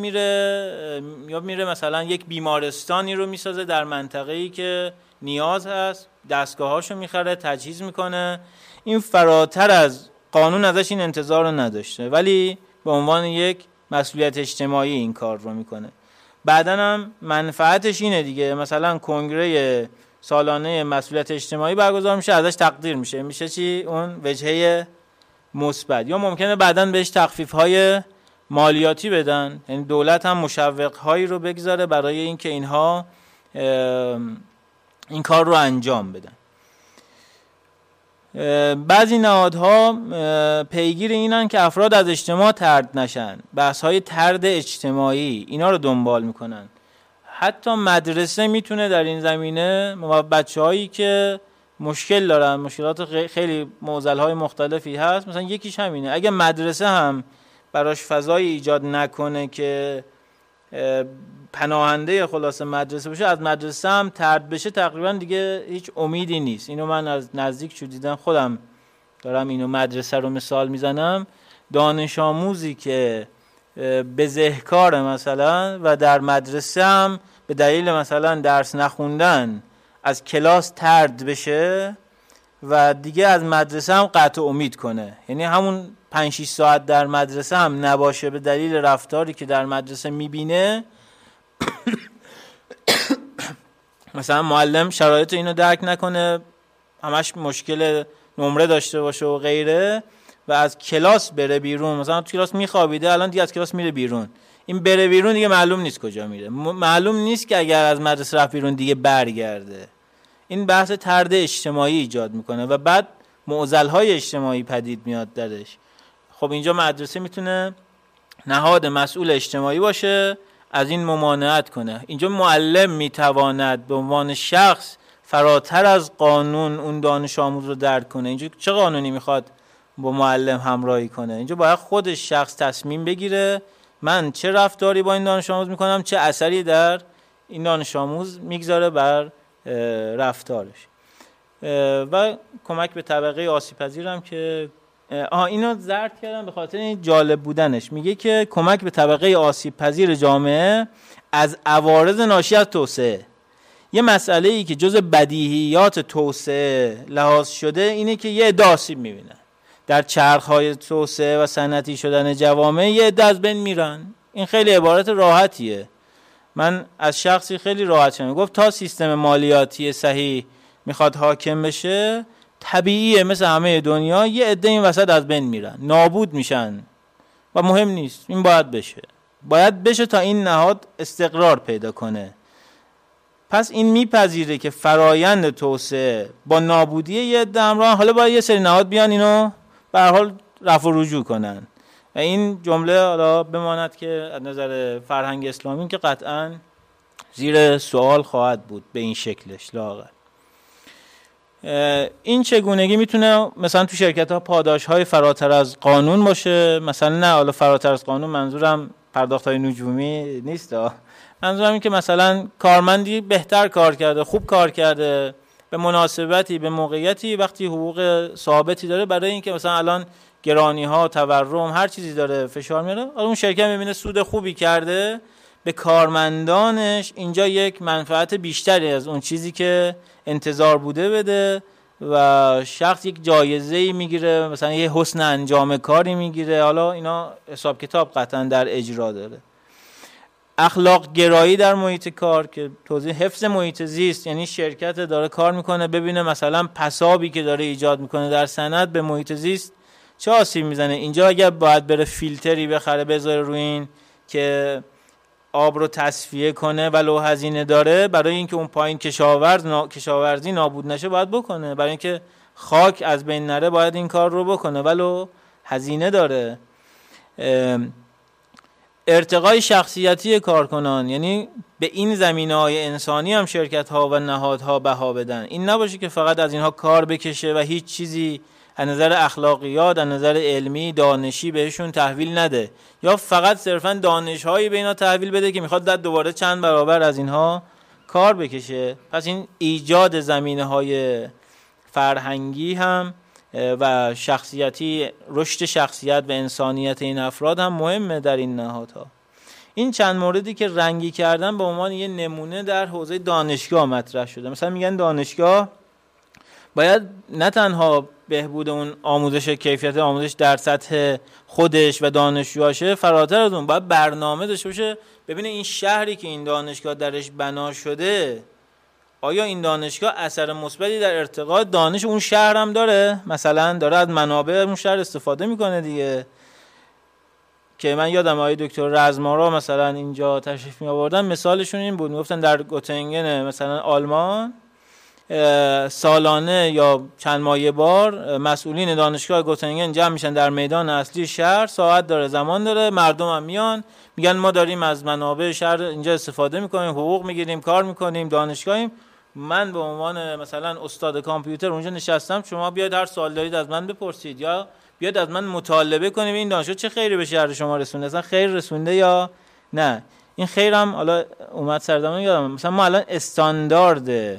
میره مثلا یک بیمارستانی رو میسازه در منطقه‌ای که نیاز هست، دستگاهاشو میخره، تجهیز میکنه. این فراتر از قانون ازش این انتظار رو نداشته، ولی به عنوان یک مسئولیت اجتماعی این کار رو میکنه. بعدن هم منفعتش اینه دیگه، مثلا کنگره سالانه مسئولیت اجتماعی برگزار میشه، ازش تقدیر میشه چی؟ اون وجهه مثبت. یا ممکنه بعدن بهش تخفیف‌های مالیاتی بدن، یعنی دولت هم مشوق‌هایی رو بگذاره برای اینکه اینها این کار رو انجام بدن. بعضی نهادها پیگیر اینن که افراد از اجتماع طرد نشن، بحث‌های طرد اجتماعی اینا رو دنبال میکنن. حتی مدرسه میتونه در این زمینه بچه‌هایی که مشکل دارن، مشکلات خیلی معضل‌های مختلفی هست، مثلا یکیش همینه، اگه مدرسه هم براش فضای ایجاد نکنه که پناهنده خلاصه مدرسه باشه، از مدرسه هم طرد بشه، تقریبا دیگه هیچ امیدی نیست. اینو من از نزدیک شو دیدم، خودم دارم اینو مدرسه رو مثال میزنم. دانش آموزی که بزهکار مثلا و در مدرسه هم به دلیل مثلا درس نخوندن از کلاس طرد بشه و دیگه از مدرسه هم قطع امید کنه، یعنی همون 5-6 ساعت در مدرسه هم نباشه به دلیل رفتاری که در مدرسه میبینه، مثلا معلم شرایط اینو درک نکنه، همش مشکل نمره داشته باشه و غیره و از کلاس بره بیرون، مثلا تو کلاس میخوابیده الان دیگه از کلاس میره بیرون، این بره بیرون دیگه معلوم نیست کجا میره، معلوم نیست که اگر از مدرسه رفت بیرون دیگه برگرده. این بحث طرد اجتماعی ایجاد میکنه و بعد معضل‌های اجتماعی پدید میاد درش. خب اینجا مدرسه میتونه نهاد مسئول اجتماعی باشه، از این ممانعت کنه. اینجا معلم میتواند به عنوان شخص فراتر از قانون اون دانش آموز رو درک کنه. اینجا چه قانونی میخواد با معلم همراهی کنه؟ اینجا باید خودش شخص تصمیم بگیره من چه رفتاری با این دانش آموز میکنم، چه اثری در این دانش آموز میگذاره بر رفتارش. و کمک به طبقه آسیب پذیرم که اینو زرد کردم به خاطر این جالب بودنش. میگه که کمک به طبقه آسیب پذیر جامعه از عوارض ناشی از توسعه. یه مسئله ای که جز بدیهیات توسعه لحاظ شده اینه که یه عده آسیب میبینن در چرخهای توسعه و صنعتی شدن جوامع، یه عده از بین میرن. این خیلی عبارت راحتیه. من از شخصی خیلی راحت شدم گفت تا سیستم مالیاتی صحیح میخواد حاکم بشه، طبیعیه مثل همه دنیا یه عده این وسط از بین میرن، نابود میشن و مهم نیست، این باید بشه تا این نهاد استقرار پیدا کنه. پس این میپذیره که فرایند توسعه با نابودی یه عده همراه، حالا باید یه سری نهاد بیان اینو به هر حال رفع و رجوع کنن. و این جمله حالا بماند که از نظر فرهنگ اسلامی که قطعاً زیر سوال خواهد بود به این شکلش لااقل. این چگونگی میتونه مثلا تو شرکت‌ها پاداش‌های فراتر از قانون باشه. مثلا نه حالا فراتر از قانون منظورم پرداخت‌های نجومی نیست، منظورم این که مثلا کارمندی بهتر کار کرده، خوب کار کرده، به مناسبتی به موقعیتی وقتی حقوق ثابتی داره، برای اینکه مثلا الان گرانی‌ها، تورم، هر چیزی داره فشار میاره، اون شرکت می‌بینه سود خوبی کرده، به کارمندانش اینجا یک منفعت بیشتری از اون چیزی که انتظار بوده بده و شخص یک جایزه‌ای میگیره، مثلا یه حسن انجام کاری میگیره. حالا اینا حساب کتاب قطعا در اجرا داره. اخلاق گرایی در محیط کار که توضیح حفظ محیط زیست، یعنی شرکت داره کار میکنه ببینه مثلا پسابی که داره ایجاد میکنه در صنعت به محیط زیست چه آسیب میزنه. اینجا اگر باید بره فیلتری بخره بذاره روی این که آب رو تصفیه کنه ولو هزینه داره، برای اینکه اون پایین کشاورزی نابود نشه باید بکنه، برای اینکه خاک از بین نره باید این کار رو بکنه ولو هزینه داره. ارتقای شخصیتی کارکنان، یعنی به این زمینه‌های انسانی هم شرکت‌ها و نهادها بها بدن. این نباشه که فقط از اینها کار بکشه و هیچ چیزی از نظر اخلاقیات، از نظر علمی، دانشی بهشون تحویل نده، یا فقط صرفاً دانش‌هایی به اینا تحویل بده که میخواد در دوباره چند برابر از اینها کار بکشه. پس این ایجاد زمینه‌های فرهنگی هم و شخصیتی، رشد شخصیت و انسانیت این افراد هم مهمه در این نهادها. این چند موردی که رنگی کردن به عنوان یه نمونه در حوزه دانشگاه مطرح شده. مثلا میگن دانشگاه باید نه تنها بهبود اون آموزش، کیفیت آموزش در سطح خودش و دانشجوهاشه، فراتر از اون باید برنامه داشته باشه ببینه این شهری که این دانشگاه درش بنا شده آیا این دانشگاه اثر مثبتی در ارتقاء دانش اون شهر هم داره، مثلا داره از منابع اون شهر استفاده میکنه دیگه. که من یادم آقای دکتر رزمارا مثلا اینجا تشریف می آوردن، مثالشون این بود، میگفتن در گوتنگن مثلا آلمان سالانه یا چند ماه بار مسئولین دانشگاه گوتنگن جمع میشن در میدان اصلی شهر، ساعت داره، زمان داره، مردم هم میان میگن ما داریم از منابع شهر اینجا استفاده میکنیم، حقوق میگیریم، کار میکنیم، دانشگاهیم. من به عنوان مثلا استاد کامپیوتر اونجا نشستم، شما بیاید هر سوال دارید از من بپرسید یا بیاید از من مطالبه کنید این دانشگاه چه خیری به شهر شما رسونده، اصلا خیر رسونده یا نه. این خیرم حالا اومد سردمون یادم، مثلا ما الان استاندارد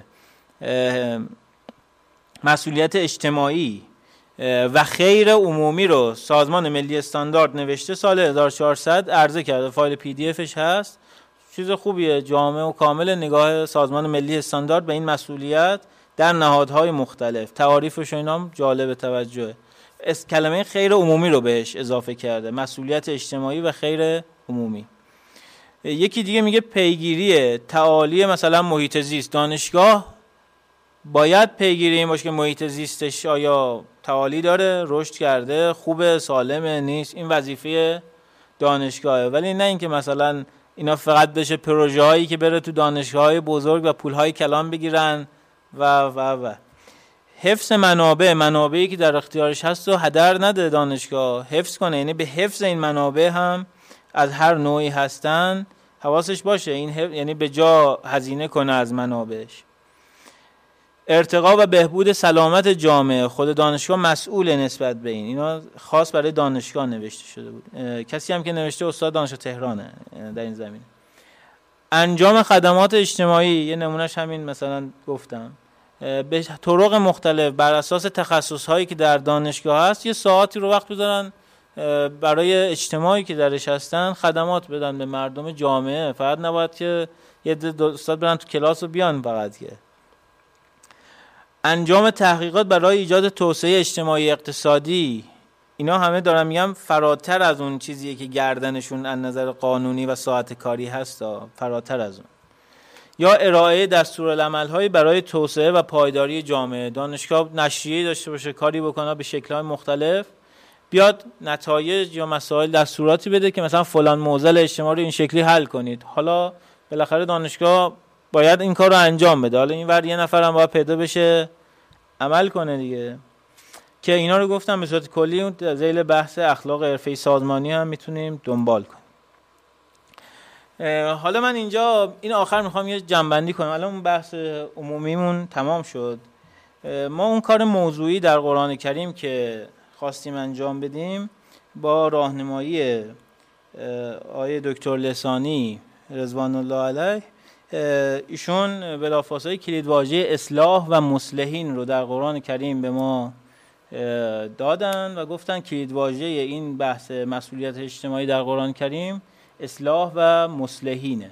مسئولیت اجتماعی و خیر عمومی رو سازمان ملی استاندارد نوشته، سال 1400 عرضه کرده، فایل پی دی افش هست، چیز خوبیه، جامع و کامل نگاه سازمان ملی استاندارد به این مسئولیت در نهادهای مختلف، تعاریفش و اینا جالب توجهه. کلمه خیر عمومی رو بهش اضافه کرده، مسئولیت اجتماعی و خیر عمومی. یکی دیگه میگه پیگیری تعالی مثلا محیط زیست. دانشگاه باید پیگیری این باشه که محیط زیستش آیا تعالی داره، رشد کرده، خوبه، سالمه، نیست. این وظیفه دانشگاهه. ولی نه اینکه مثلا اینا فقط بشه پروژه هایی که بره تو دانشگاه‌های بزرگ و پول‌های کلان بگیرن و حفظ منابعی که در اختیارش هست و هدر نده دانشگاه، حفظ کنه. یعنی به حفظ این منابع هم از هر نوعی هستن حواسش باشه. این یعنی به جا هزینه کنه از منابعش. ارتقا و بهبود سلامت جامعه، خود دانشگاه مسئول نسبت به این. اینا خاص برای دانشگاه نوشته شده بود. کسی هم که نوشته استاد دانشگاه تهرانه در این زمینه. انجام خدمات اجتماعی، یه نمونهش همین مثلا گفتم، به طرق مختلف بر اساس تخصص‌هایی که در دانشگاه هست، یه ساعتی رو وقت بذارن برای اجتماعی که درش هستن خدمات بدن به مردم جامعه. فقط نباید که یه استاد برن تو کلاس و بیان فقط. که انجام تحقیقات برای ایجاد توسعه اجتماعی اقتصادی، اینا همه دارم میگم فراتر از اون چیزیه که گردنشون از نظر قانونی و ساعت کاری هست، فراتر از اون. یا ارائه دستورالعمل‌های برای توسعه و پایداری جامعه. دانشگاه نشریه‌ای داشته باشه، کاری بکنه به شکل‌های مختلف، بیاد نتایج یا مسائل دستوراتی بده که مثلا فلان معضل اجتماعی رو این شکلی حل کنید. حالا بالاخره دانشگاه باید این کار رو انجام بده. حالا این ور یه نفرم باید پیدا بشه عمل کنه دیگه. که اینا رو گفتم به صورت کلی اون ذیل بحث اخلاق حرفه‌ای سازمانی هم میتونیم دنبال کنیم. حالا من اینجا این آخر میخوام یه جنبندی کنم. الان اون بحث عمومیمون تمام شد. ما اون کار موضوعی در قرآن کریم که خواستیم انجام بدیم با راهنمایی آیه دکتر لسانی رضوان الله علیه، ایشون بلافاصله کلیدواژه اصلاح و مصلحین رو در قرآن کریم به ما دادن و گفتن کلیدواژه این بحث مسئولیت اجتماعی در قرآن کریم اصلاح و مصلحینه.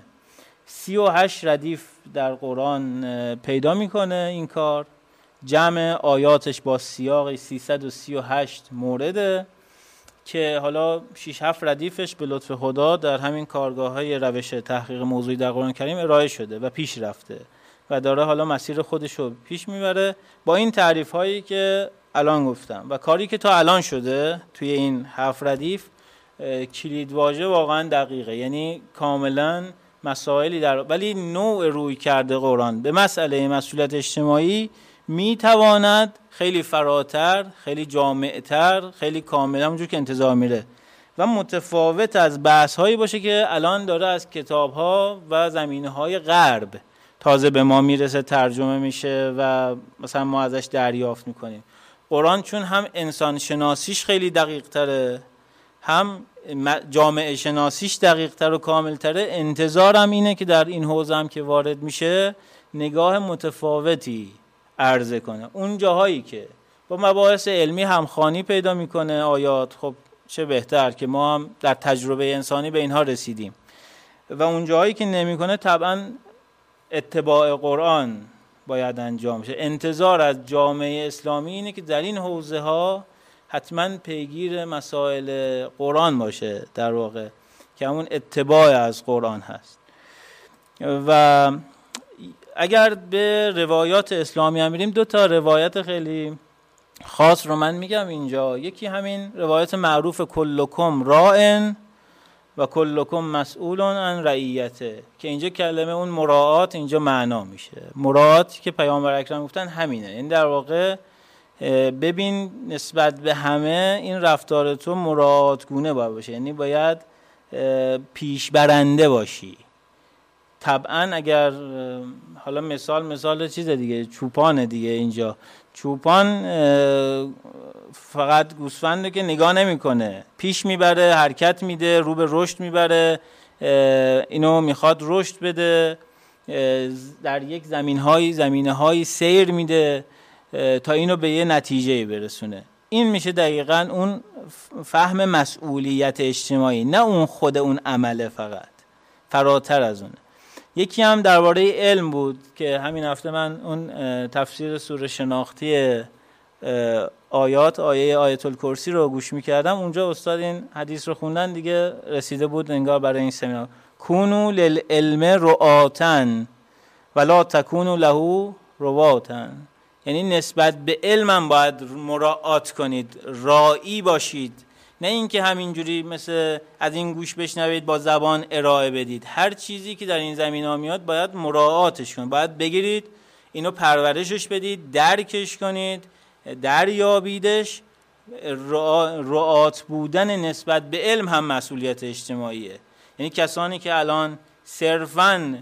38 ردیف در قرآن پیدا میکنه این کار. جمع آیاتش با سیاق 338 مورده که حالا 6-7 ردیفش به لطف خدا در همین کارگاه‌های روش تحقیق موضوعی در قرآن کریم ارائه شده و پیش رفته و داره حالا مسیر خودش رو پیش میبره با این تعریف‌هایی که الان گفتم. و کاری که تا الان شده توی این 7 ردیف، کلیدواژه واقعا دقیقه. یعنی کاملا مسائلی ولی نوع روی کرده قرآن به مسئله مسئولیت اجتماعی میتواند خیلی فراتر، خیلی جامعتر، خیلی کامل همونجور که انتظار میره و متفاوت از بحث هایی باشه که الان داره از کتاب ها و زمینه های غرب تازه به ما میرسه، ترجمه میشه و مثلا ما ازش دریافت میکنیم. قرآن چون هم انسان شناسیش خیلی دقیق تره، هم جامعه شناسیش دقیق تر و کامل تره، انتظارم اینه که در این حوزه هم که وارد میشه نگاه متفاوتی عرضه کنه. اون جاهایی که با مباحث علمی همخوانی پیدا میکنه آیات، خب چه بهتر که ما هم در تجربه انسانی به اینها رسیدیم. و اون جاهایی که نمیکنه طبعا اتباع قرآن باید انجام شه. انتظار از جامعه اسلامی اینه که در این حوزه ها حتما پیگیر مسائل قرآن باشه، در واقع که همون اتباع از قرآن هست. و اگر به روایات اسلامی هم میریم، 2 تا روایت خیلی خاص رو من میگم اینجا. یکی همین روایت معروف کلکم راعن و کلکم مسئول عن رعیته، که اینجا کلمه اون مراعات اینجا معنا میشه. مراعات که پیامبر اکرم گفتن همینه. این در واقع ببین نسبت به همه این رفتار تو مراعات گونه باید باشه، یعنی باید پیش برنده باشی. طبعا اگر حالا مثال چیز دیگه، چوپانه دیگه. اینجا چوپان فقط گوسفنده که نگاه نمیکنه، پیش میبره، حرکت میده، رو به رشد میبره، اینو میخواد رشد بده، در یک زمینه‌های سیر میده تا اینو به یه نتیجه برسونه. این میشه دقیقاً اون فهم مسئولیت اجتماعی، نه اون خود اون عمله، فقط فراتر از اونه. یکی هم درباره علم بود که همین هفته من اون تفسیر سوره شناختی آیه آیت الکرسی رو گوش میکردم. اونجا استاد این حدیث رو خوندن دیگه، رسیده بود انگار برای این سمینار. کونوا للعلم رعاتن ولا تکونوا له رواتن. یعنی نسبت به علم باید مراعات کنید، راعی باشید، نه اینکه همینجوری مثل از این گوش بشنوید با زبان ارائه بدید. هر چیزی که در این زمینه میاد باید مراعاتش کنید، باید بگیرید اینو پرورشش بدید، درکش کنید، دریابیدش. رعات بودن نسبت به علم هم مسئولیت اجتماعیه. یعنی کسانی که الان صرفاً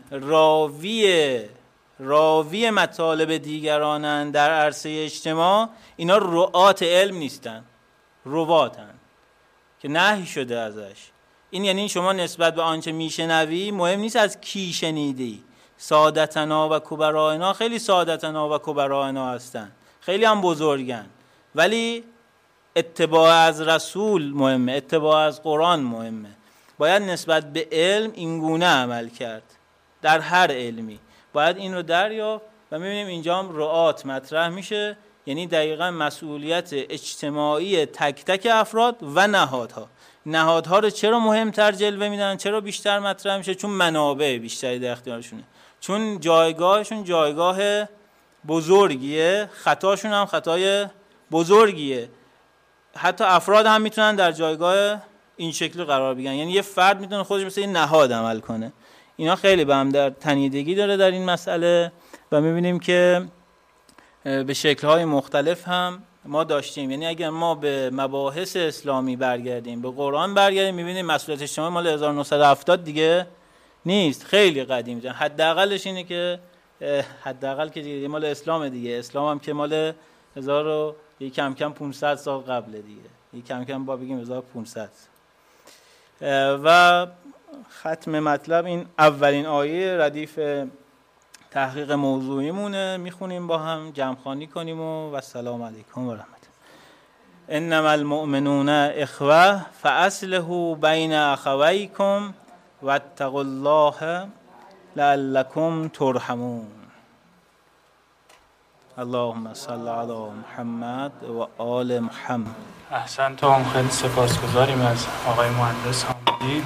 راوی مطالب دیگرانن در عرصه اجتماع، اینا رعات علم نیستن، رواتن که نهی شده ازش. این یعنی شما نسبت به آنچه میشنوی مهم نیست از کی شنیدی. سادتنا و کبرائنا خیلی سادتنا و کبرائنا هستن، خیلی هم بزرگن، ولی اتباع از رسول مهمه، اتباع از قرآن مهمه. باید نسبت به علم اینگونه عمل کرد، در هر علمی باید این رو دریافت. و میبینیم اینجا هم رعات مطرح میشه، یعنی دقیقا مسئولیت اجتماعی تک تک افراد و نهادها رو چرا مهمتر جلوه میدن، چرا بیشتر مطرح میشه؟ چون منابع بیشتری در اختیارشونه، چون جایگاهشون جایگاه بزرگیه، خطاشون هم خطای بزرگیه. حتی افراد هم میتونن در جایگاه این شکلی قرار بگیرن، یعنی یه فرد میتونه خودش مثل این نهاد عمل کنه. اینا خیلی به هم در تنیدگی داره در این مسئله و میبینیم که به شکل‌های مختلف هم ما داشتیم. یعنی اگر ما به مباحث اسلامی برگردیم، به قرآن برگردیم، میبینیم مسئولیت اجتماعی مال 1970 دیگه نیست، خیلی قدیم. حداقلش اینه که حداقل که دیگه مال اسلام دیگه، اسلام هم که مال 1000 کم کم 500 سال قبله دیگه، کم کم با بگیم 1500. و ختم مطلب این اولین آیه ردیف تحقیق موضوعی مونه، میخونیم با هم، جمع‌خوانی کنیم و السلام علیکم و رحمت. انما المؤمنون اخوه فاصلحوا بین اخویکم واتقوا الله لعلکم ترحمون. اللهم صل علی محمد و آل محمد. احسنتم. خیلی سپاسگزاریم از آقای مهندس حامدی.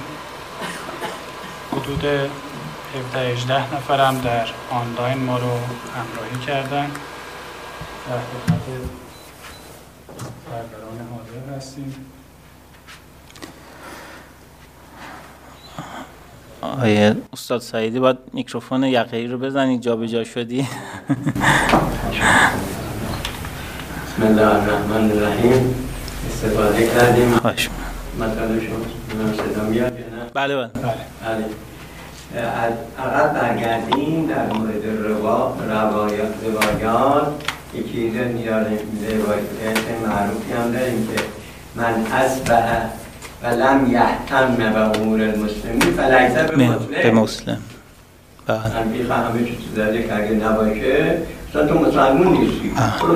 حدود 17-18 نفرم در آنلاین ما رو همراهی کردن. در خدمت سروران حاضر هستیم. آیه استاد سعیدی باید میکروفون یقه‌ای رو بزنید، جا به جا شدی. بسم الله الرحمن الرحیم. استفاده کردیم. خوش مطلب شما صدا میاد یا نه؟ بله. عقب برگردیم در مورد روایات یکی روایت معروفی هم داریم که من اصبح و لم یهتم به امور المسلمین فلیس به مسلم. تنبیه همه چیز داره که اگه نباشه اصلا تو مسلمون نیستی.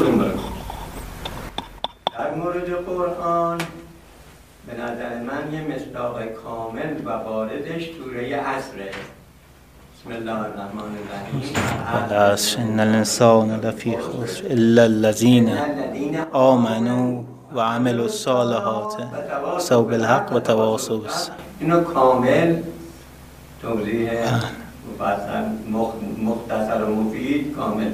در مورد قرآن به نظر من یه مصداق کامل و واردش سوره عصره. بسم الله الرحمن الرحیم. العصر ان الانسان لفی خسر الا الذین آمنوا و عملوا الصالحات تواصوا بالحق و تواصوا بالصبر. اینو کامل توضیح مختصر و مفید کامل.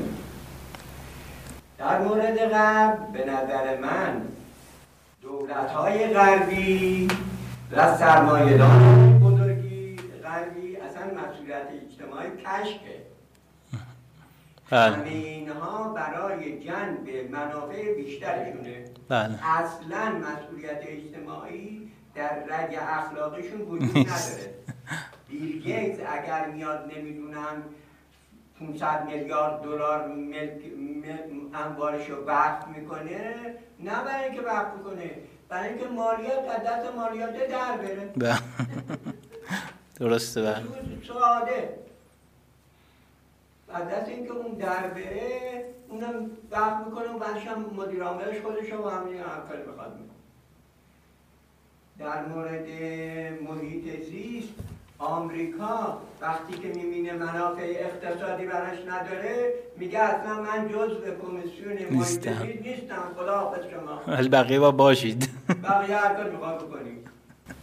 در مورد غرب به نظر من دولت‌های غربی و سرمایه‌داران بزرگی غربی اصلا مسئولیت اجتماعی کشکه. همه اینها برای جنب منافع بیشترشونه. اصلا مسئولیت اجتماعی در رگ اخلاقشون وجود نداره. بیل گیتس اگر میاد نمیدونم 500 میلیارد دلار انبارش رو وقف میکنه، نه برای اینکه وقف کنه، برای اینکه مالیات از دست مالیات در بره. درسته. ساده از دست اینکه اون در بره اونم وقف میکنه و بعدش هم مدیر عاملش خودش رو همین کاری بخواد میکنه. در مورد محیط زیست آمریکا وقتی که میبینه منافع اقتصادی براش نداره میگه اصلا من جزء کمیسیون محیط زیست نیستم، خداحافظ شما. بقیه با باشید. بقیه هر کار میخواد بکنید.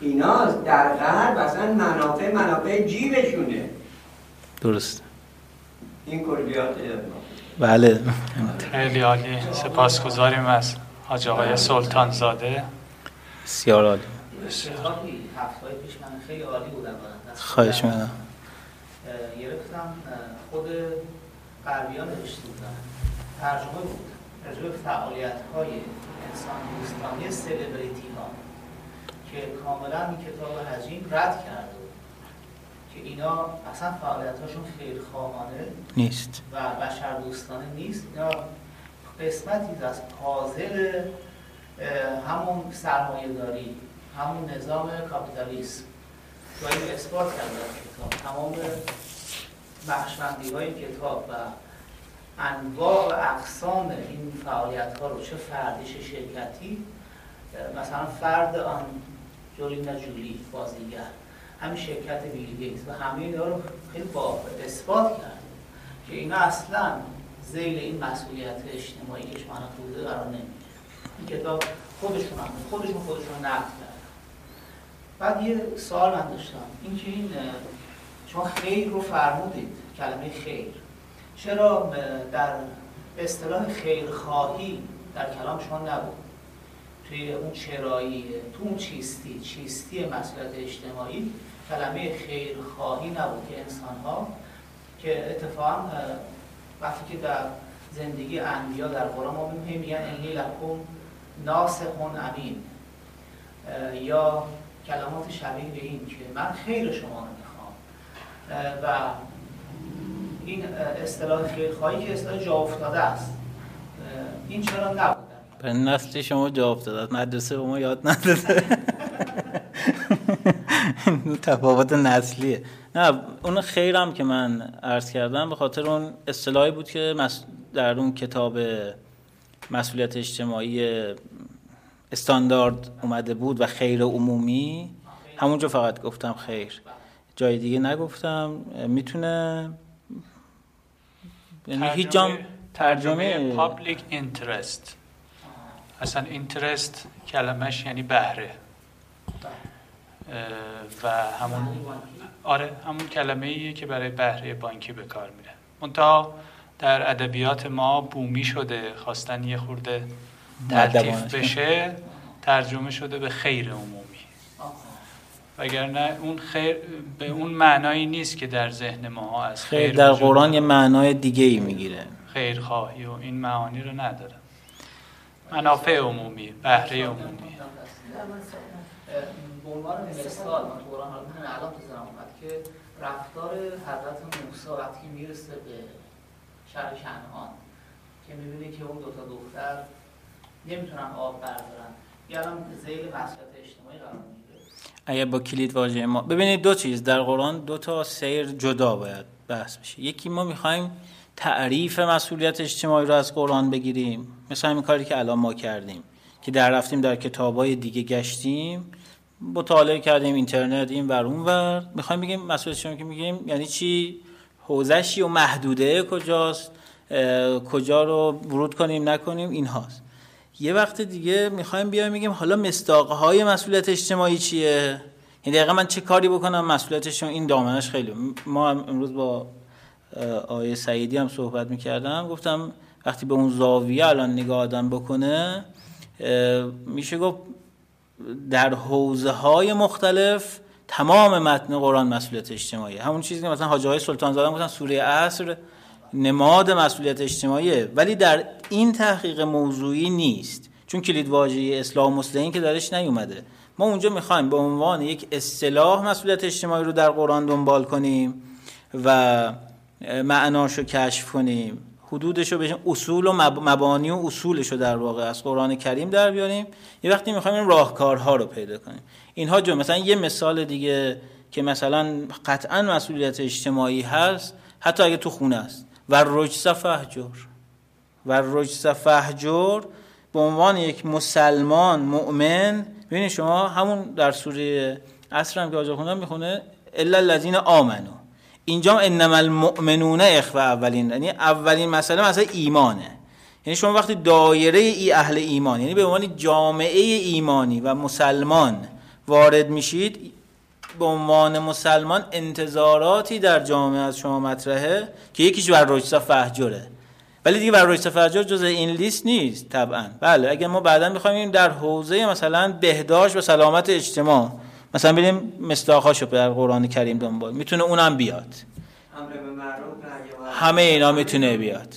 اینا در غرب اصلا منافع جیبشونه. درست. این کلیات. بله. خیلی عالی. سپاسگزاریم از حاج آقای سلطان زاده. بسیار عالی. هفته‌های پیش من خیلی عالی بودم. خواهش می‌کنم. گرفتم خود غربیان نوشته بودن. ترجمه بود. راجع به فعالیت‌های انسان دوستانه سلبریتی‌ها که کاملا این کتاب حجیم رد کرده بود که اینا اصلا فعالیت‌هاشون خیرخواهانه نیست و بشردوستانه نیست. اینا قسمتی از پازل همون سرمایه‌داری، همون نظام کاپیتالیسم و این اثبات کرده کتاب. تمام بخش‌بندی‌های کتاب و انواع و اقسام این فعالیت‌ها رو، چه فردی چه شرکتی، مثلا فرد آن جولینا جولی بازیگر، همین شرکت بیل گیتس و همه اینا رو خیلی با اثبات کرده که اینا اصلا ذیل این مسئولیت اجتماعی که شما بوده قرار نمیگیره. این کتاب خودشون نقد کرد. بعد یه سوال من داشتم، اینکه این شما خیر رو فرمودید، کلمه خیر، چرا در اصطلاح خیرخواهی در کلام شما نبود؟ توی اون چرایی، تو اون چیستی مسئولیت اجتماعی کلمه خیرخواهی نبود که انسان‌ها که اتفاقا وقتی که در زندگی انبیا در قرآن ما میگن انی لکم ناصح امین، یا کلمات شبیه به این که من خیر شما رو میخوام. و این اصطلاح خیرخواهی که اصطلاح جا افتاده است، این چرا نبود؟ به نسل شما جا افتاده، مدرسه به ما یاد نداده. تفاوت نسلیه. نه، اون خیرم که من عرض کردم به خاطر اون اصطلاحی بود که در اون کتاب مسئولیت اجتماعی استاندارد اومده بود و خیر عمومی، همونجا فقط گفتم خیر، جای دیگه نگفتم. میتونه یعنی هیچ جام ترجمه public interest، اصلا interest کلمش یعنی بهره و همون کلمه ایه که برای بهره بانکی به کار میره. منتها در ادبیات ما بومی شده، خواستن یه خورده تلطیف بشه، ترجمه شده به خیر عمومی، وگرنه اون خیر به اون معنایی نیست که در ذهن ما از خیر در قرآن یه معنای دیگه ای میگیره. خیرخواهی و این معانی رو نداره. منافع عمومی، بهره عمومی. به عنوان مثال من قرآن رو الان تو ذهنم اومد که رفتار حضرت موسی وقتی میرسه به شهر کنعان که میبینه که اون دوتا دختر نمیتونن آب بردارن، یعنی ذیل مسئولیت اجتماعی قرار میگیره. اگه با کلید واژه ما ببینید دو چیز در قرآن، دو تا سیر جدا باید بحث بشه. یکی ما میخوایم تعریف مسئولیت اجتماعی رو از قرآن بگیریم، مثلا این کاری که الان ما کردیم که رفتیم در کتابای دیگه گشتیم، مطالعه کردیم، اینترنت این ور اون ور، میخوایم بگیم مسئولیت اجتماعی که میگیم یعنی چی، حوزه‌شی و محدوده کجاست، کجا رو ورود کنیم نکنیم، این هاست. یه وقت دیگه میخوایم بیایم میگیم حالا مصداق‌های مسئولیت اجتماعی چیه، یعنی دقیقاً من چه کاری بکنم مسئولیت اجتماعی این دامنش خیلی. ما امروز با آیه سعیدی هم صحبت میکردم، گفتم وقتی به اون زاویه الان نگاه آدم بکنه میشه گفت در حوزه‌های مختلف تمام متن قرآن مسئولیت اجتماعی، همون چیزی که مثلا حاج آقای سلطان زاده گفتن سوره عصر نماد مسئولیت اجتماعیه، ولی در این تحقیق موضوعی نیست، چون کلید واژه اصلاح مسلمین که درش نیومده. ما اونجا میخوایم به عنوان یک اصطلاح مسئولیت اجتماعی رو در قرآن دنبال کنیم و معناشو کشف کنیم، حدودشو بشیم، اصول و مبانی و اصولشو در واقع از قرآن کریم در بیاریم. یه وقتی میخوایم این راهکارها رو پیدا کنیم. اینها جو مثلا یه مثال دیگه که مثلا قطعا مسئولیت اجتماعی هست، حتی اگه تو خونه است، و رجس فهجر به عنوان یک مسلمان مؤمن. ببینید شما همون در سوره عصر هم که آجا خوندم میخونه الا الذین آمنوا، اینجا انما المؤمنون اخوه اولین، یعنی اولین مسئله مثلا ایمانه. یعنی شما وقتی دایره ای اهل ایمان، یعنی به عنوان جامعه ایمانی و مسلمان وارد میشید به عنوان مسلمان انتظاراتی در جامعه از شما مطرحه که یکیش بر رجسا فحجره، ولی دیگه بر رجسا فحجر جز این لیست نیست طبعا. بله اگه ما بعدا بخوایم در حوزه مثلا بهداشت و سلامت اجتماع مثلا بریم مصداق‌هاشو در قرآن کریم دنبال، میتونه اونم بیاد، همه اینا میتونه بیاد،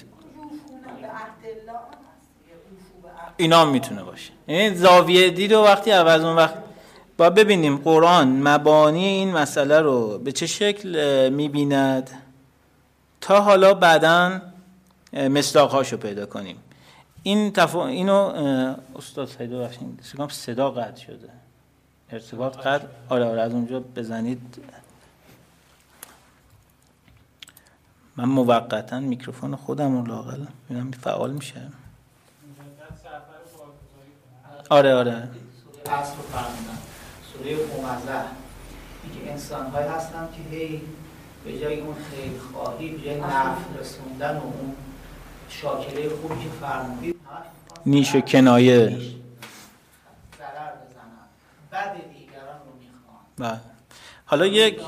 اینا میتونه باشه. یعنی زاویه دید و وقتی عوض اون وقت با ببینیم قرآن مبانی این مسئله رو به چه شکل میبیند تا حالا بعداً مصداق‌هاشو پیدا کنیم. اینو استاد سیدو بخشید سگام صدا قطع شده، ارتباط قطع. آره از اونجا بزنید. من موقتا میکروفون خودم رو لاغل ببینم فعال میشه. آره سوره اصل رو فرمودن، سوره ممزه که انسان‌هایی هستن که هی به جای اون خیرخواهی به جای نفع رسوندن و اون شاکره خوبی که فرمودید نیش و کنایه ضرر بزنن، بد دیگران رو میخوان. حالا یک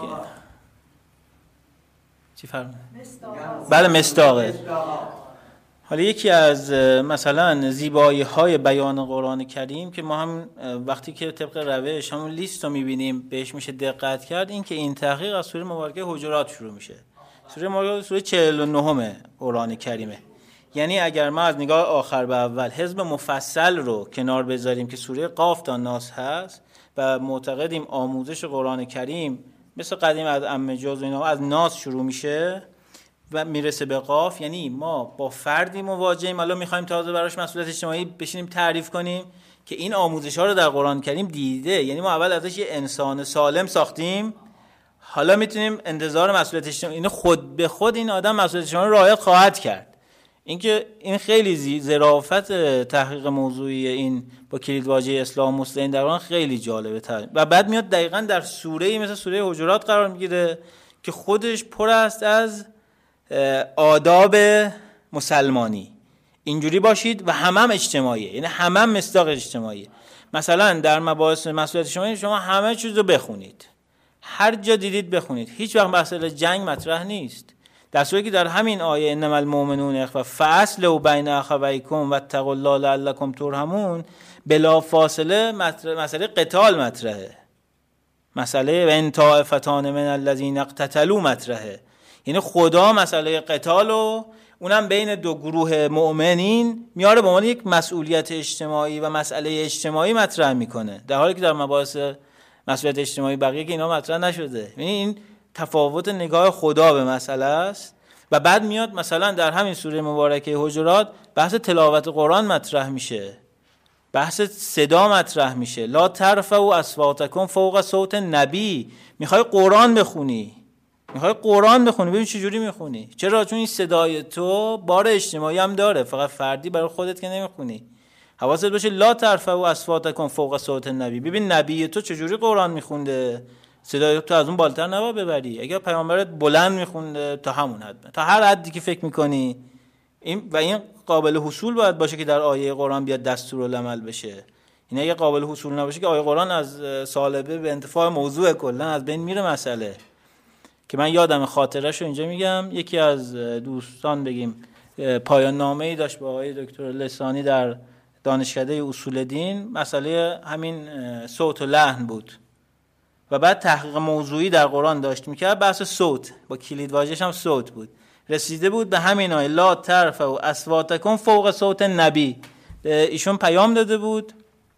چی فرمود؟ بله مصداقه. حالا یکی از مثلا زیبایی‌های بیان قرآن کریم که ما هم وقتی که طبق روش همون لیست رو می‌بینیم بهش میشه دقت کرد، این که این تحقیق از سوره مبارکه حجرات شروع میشه. سوره مبارکه سوره 49 قرآن کریمه. یعنی اگر ما از نگاه آخر به اول حزب مفصل رو کنار بذاریم که سوره قاف تا ناس هست و معتقدیم آموزش قرآن کریم مثل قدیم از عم جز و اینا از ناس شروع میشه و میرسه به قاف، یعنی ما با فردی مواجهیم حالا میخوایم تازه براش مسئولیت اجتماعی بشینیم تعریف کنیم که این آموزش ها رو در قرآن کریم دیده. یعنی ما اول ازش یه انسان سالم ساختیم، حالا میتونیم انتظار مسئولیت اجتماعی، این خود به خود این آدم مسئولیت اجتماعی رعایت خواهد کرد. این خیلی ظرافت تحقیق موضوعی این با کلیدواژه اسلام مسلمین در قرآن خیلی جالبه و بعد میاد دقیقاً در سوره‌ای مثل سوره حجرات قرار میگیره که خودش پر است از آداب مسلمانی. اینجوری باشید و هم اجتماعیه، یعنی هم مصداق اجتماعیه. مثلا در مباحث مسئولیت اجتماعی شما همه چیز رو بخونید، هر جا دیدید بخونید، هیچ وقت مسئله جنگ مطرح نیست، در صورتی که در همین آیه انما المؤمنون اخوه فاصلحوا بین اخویکم واتقوا الله لعلکم ترحمون بلا فاصله مسئله قتال مطرحه، مسئله و ان طائفتان من الذین اقتتلوا مطرحه. یعنی خدا مسئله قتال رو اونم بین دو گروه مؤمنین میاره به عنوان یک مسئولیت اجتماعی و مسئله اجتماعی مطرح میکنه، در حالی که در مباحث مسئولیت اجتماعی بقیه که اینا مطرح نشده. یعنی این تفاوت نگاه خدا به مسئله است. و بعد میاد مثلا در همین سوره مبارکه حجرات بحث تلاوت قرآن مطرح میشه، بحث صدا مطرح میشه. لا ترفعوا اصواتکم فوق صوت نبی. میخوای قرآن بخونی ببین چه جوری میخونی. چرا؟ چون این صدای تو بار اجتماعی هم داره، فقط فردی برای خودت که نمیخونی. حواست باشه لا ترفعوا اصواتکم فوق صوت نبی. ببین نبی تو چه جوری قرآن میخونده، صدای تو از اون بالاتر نباید ببری. اگر پیامبرت بلند میخونده تا همون حد، تا هر حدی که فکر میکنی، این قابل حصول باید باشه که در آیه قرآن بیاد دستورالعمل بشه. این اگه قابل حصول نباشه که آیه قرآن از سالبه به انتفاع موضوع کلا از بین میره مسئله. که من یادم خاطرهشو اینجا میگم، یکی از دوستان بگیم پایان نامه‌ای داشت با آقای دکتر لسانی در دانشکده اصول دین، مسئله همین صوت و لحن بود و بعد تحقیق موضوعی در قرآن داشت میکرد، بحث صوت با کلیدواژه‌ش هم صوت بود. رسیده بود به همین آیه لا ترفعوا اصواتکم فوق صوت نبی. ایشون پیام داده بود،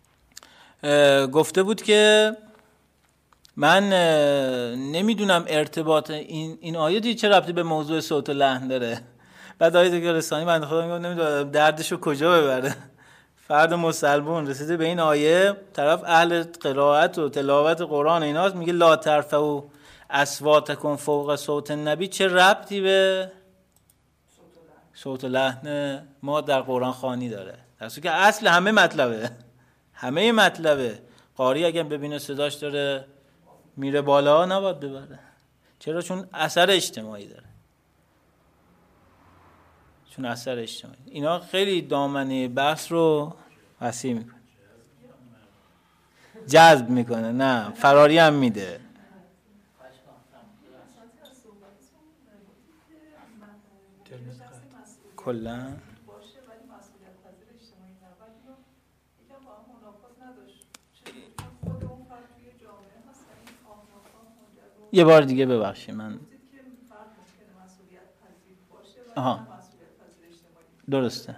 گفته بود که من نمیدونم ارتباط این آیه چه ربطی به موضوع صوت و لحن داره. بعد آیه دیگه رسانی بنده خدا میگه نمیدونم دردشو کجا ببره. فرد مسلمون رسیده به این آیه، طرف اهل قرائت و تلاوت قرآن ایناست، میگه لا ترفعوا اصواتکم فوق صوت نبی. چه ربطی به صوت و لحن ما در قرآن خوانی داره؟ در صورتی که اصل همه مطلبه قاری اگه ببینه صداش داره میره بالا نباید ببره. چرا؟ چون اثر اجتماعی داره. اینا خیلی دامنه بحث رو وسیع میکنه. جذب میکنه، نه فراری هم میده. کلا یه بار دیگه ببخشید من درسته.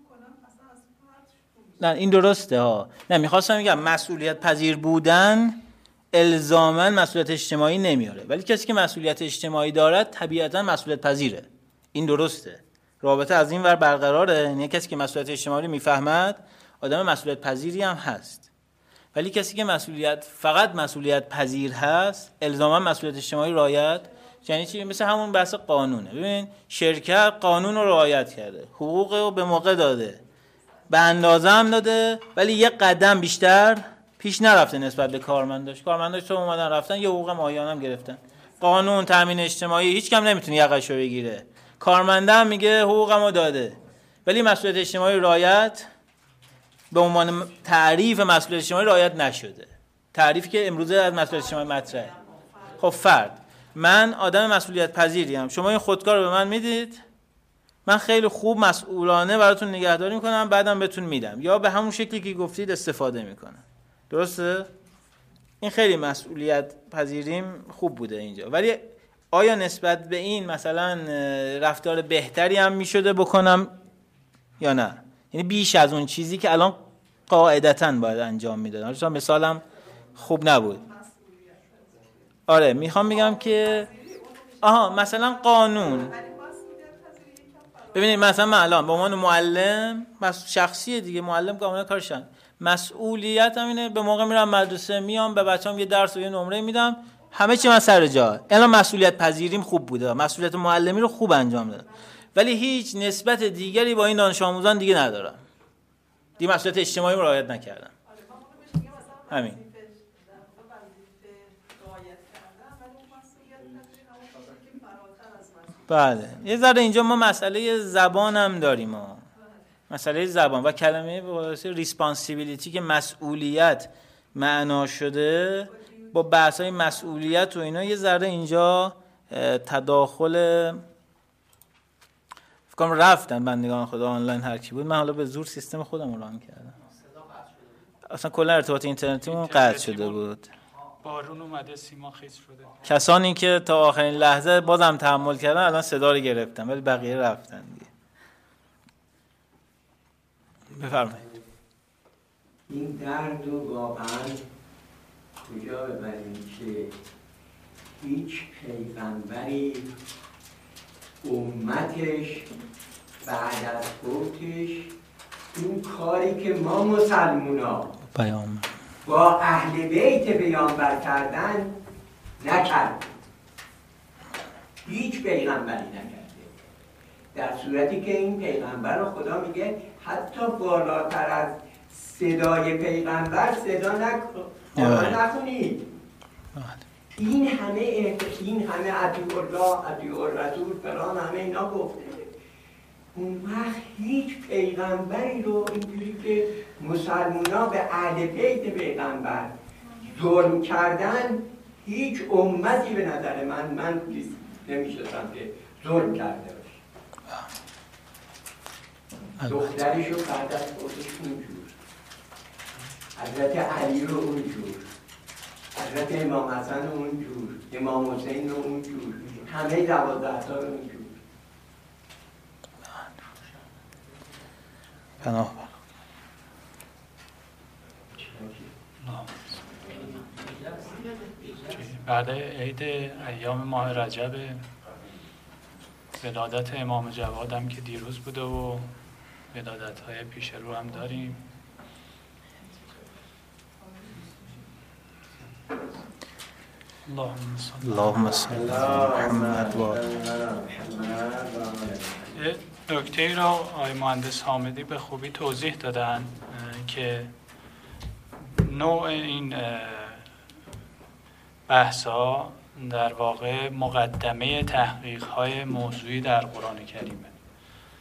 نه این درسته ها. نه میخواستم بگم مسئولیت پذیر بودن الزاماً مسئولیت اجتماعی نمیاره، ولی کسی که مسئولیت اجتماعی دارد طبیعتاً مسئولیت پذیره. این درسته. رابطه از این ور برقراره. یعنی کسی که مسئولیت اجتماعی میفهمد آدم مسئولیت پذیری هم هست. ولی کسی که فقط مسئولیت پذیر هست الزاما مسئولیت اجتماعی رعایت، یعنی چی؟ مثل همون بحث قانونه. ببین شرکت قانون رو رعایت کرده، حقوق رو به موقع داده، به اندازه هم داده، ولی یه قدم بیشتر پیش نرفته نسبت به کارمنداش. کارمنداش تو اومدن رفتن یه حقوق معین هم گرفتن. قانون تامین اجتماعی هیچ کم نمیتونه یقش رو بگیره. کارمنده هم میگه حقوقمو داده، ولی مسئولیت اجتماعی رعایت به عنوان تعریف مسئولیت اجتماعی رعایت نشده. تعریفی که امروزه از مسئولیت اجتماعی مطرحه. خب فرد، من آدم مسئولیت پذیریم، شما این خودکار رو به من میدید، من خیلی خوب مسئولانه براتون نگهداری میکنم، بعدم بهتون میدم، یا به همون شکلی که گفتید استفاده میکنم. درسته؟ این خیلی مسئولیت پذیریم خوب بوده اینجا. ولی آیا نسبت به این مثلا رفتار بهتری هم میشده بکنم یا نه؟ یعنی بیش از اون چیزی که الان قاعدتاً باید انجام میدادم. چون مثالم خوب نبود. آره میخوام بگم که مثلا قانون، ببینید مثلا من الان به عنوان معلم شخصیه دیگه، معلم کاملا کارشن، مسئولیتم اینه به موقع میرم مدرسه، میام به بچه‌ام یه درس و یه نمره میدم، همه چی من سر جا. الان مسئولیت پذیریم خوب بوده، مسئولیت معلمی رو خوب انجام دادم، ولی هیچ نسبت دیگری با این دانش آموزان دیگه ندارم. دیگه مسئولیت اجتماعی رو رعایت نکردم. همین. بله یه ذره اینجا ما مسئله زبان هم داریم مسئله زبان و کلمه ریسپانسیبیلیتی که مسئولیت معنا شده با بحث‌های مسئولیت و اینا یه ذره اینجا تداخل فکر کنم رفتن بندگان خدا آنلاین هر کی بود. من حالا به زور سیستم خودم رو ران کردم، اصلا کلا ارتباط اینترنتیمون قطع شده بود. بارون اومده، سیما خیس شده. کسانی که تا آخرین لحظه بازم تحمل کردن الان صدا رو گرفتن، ولی بقیه رفتن دیگه. بفرمایید. این درد رو واقعا کجا ببریم که هیچ پیغمبری امتش بعد از فوتش این کاری که ما مسلمونا بیان با اهل بیت پیامبر کردن نکرد. هیچ پیغمبری نکرده، در صورتی که این پیغمبر رو خدا میگه حتی بالاتر از صدای پیغمبر صدا نکنید. این همه اطیع الله اطیع الرسول فلان همه اینا گفته. اون وقت هیچ پیغمبری رو اینجوری که مسلمونا به اهل بیت پیغمبر ظلم کردن هیچ امتی به نظر من نمیشدم که ظلم کرده باشه. دخترش رو بعد از خودش اونجور، حضرت علی رو اونجور، حضرت امام حسن رو اونجور، امام حسین رو اونجور، همه 12 تا رو اونجور. پناه بعد عید ایام ماه رجب ولادت امام جواد هم که دیروز بوده و ولادت‌های پیش رو هم داریم. اللهم صل علی محمد و نکته‌ای را آقای مهندس حامدی به خوبی توضیح دادن که نوع این بحث‌ها در واقع مقدمه تحقیق‌های موضوعی در قرآن کریمه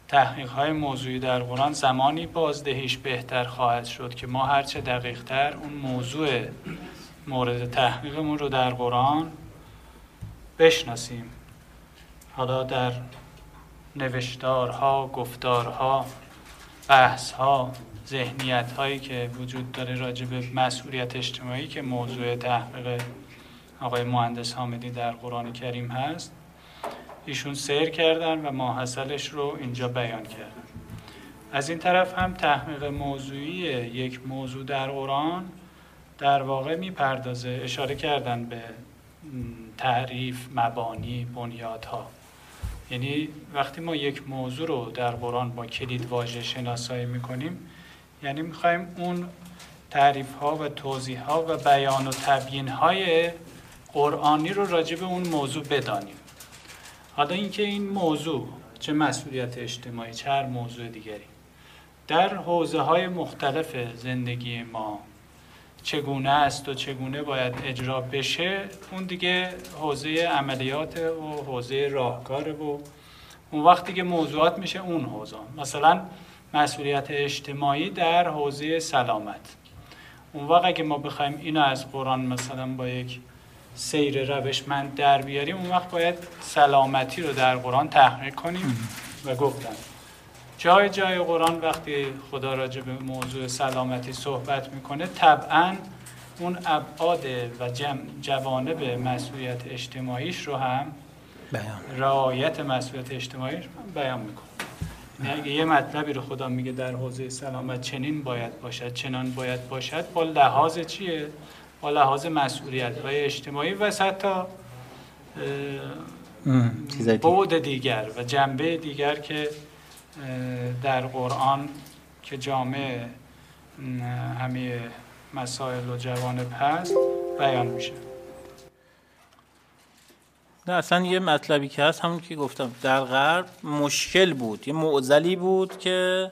تحقیق‌های موضوعی در قرآن زمانی بازدهیش بهتر خواهد شد که ما هرچه دقیق‌تر اون موضوع مورد تحقیقمون رو در قرآن بشناسیم. حالا در نوشتارها، گفتارها، بحث‌ها، ذهنیت‌هایی که وجود داره راجع به مسئولیت اجتماعی که موضوع تحقیق آقای مهندس حامدی در قرآن کریم هست، ایشون سیر کردن و ماحصلش رو اینجا بیان کردن. از این طرف هم تحقیق موضوعی یک موضوع در قرآن در واقع میپردازه، اشاره کردن به تعریف، مبانی، بنیادها. یعنی وقتی ما یک موضوع رو در قرآن با کلید واژه شناسایی میکنیم، یعنی میخوایم اون تعریف ها و توضیح ها و بیان و تبیین های قرآنی رو راجع به اون موضوع بدانیم. حالا اینکه این موضوع چه مسئولیت اجتماعی چه هر موضوع دیگری در حوزه های مختلف زندگی ما چگونه است و چگونه باید اجرا بشه، اون دیگه حوزه عملیات و حوزه راهکاره و اون وقتی که موضوعات میشه اون حوزه. مثلا مسئولیت اجتماعی در حوزه سلامت، اون وقت اگه ما بخوایم اینو از قرآن مثلا با یک سیر روشمند در بیاریم، اون وقت باید سلامتی رو در قرآن تحقیق کنیم و گفتم جای جای قرآن وقتی خدا راجع به موضوع سلامتی صحبت میکنه طبعاً اون ابعاد و جوانب مسئولیت اجتماعیش رو هم رعایت مسئولیت اجتماعیش هم بیان میکنه. یعنی اگه یه مطلبی رو خدا میگه در حوزه سلامت چنین باید باشد، چنان باید باشد، با لحاظ چیه؟ با لحاظ مسئولیت‌های اجتماعی و حتی بعد دیگر و جنبه دیگر که در قرآن که جامع همه مسائل و جوانب هست بیان میشه. نه اصلا یه مطلبی که هست همون که گفتم در غرب مشکل بود، یه معضلی بود که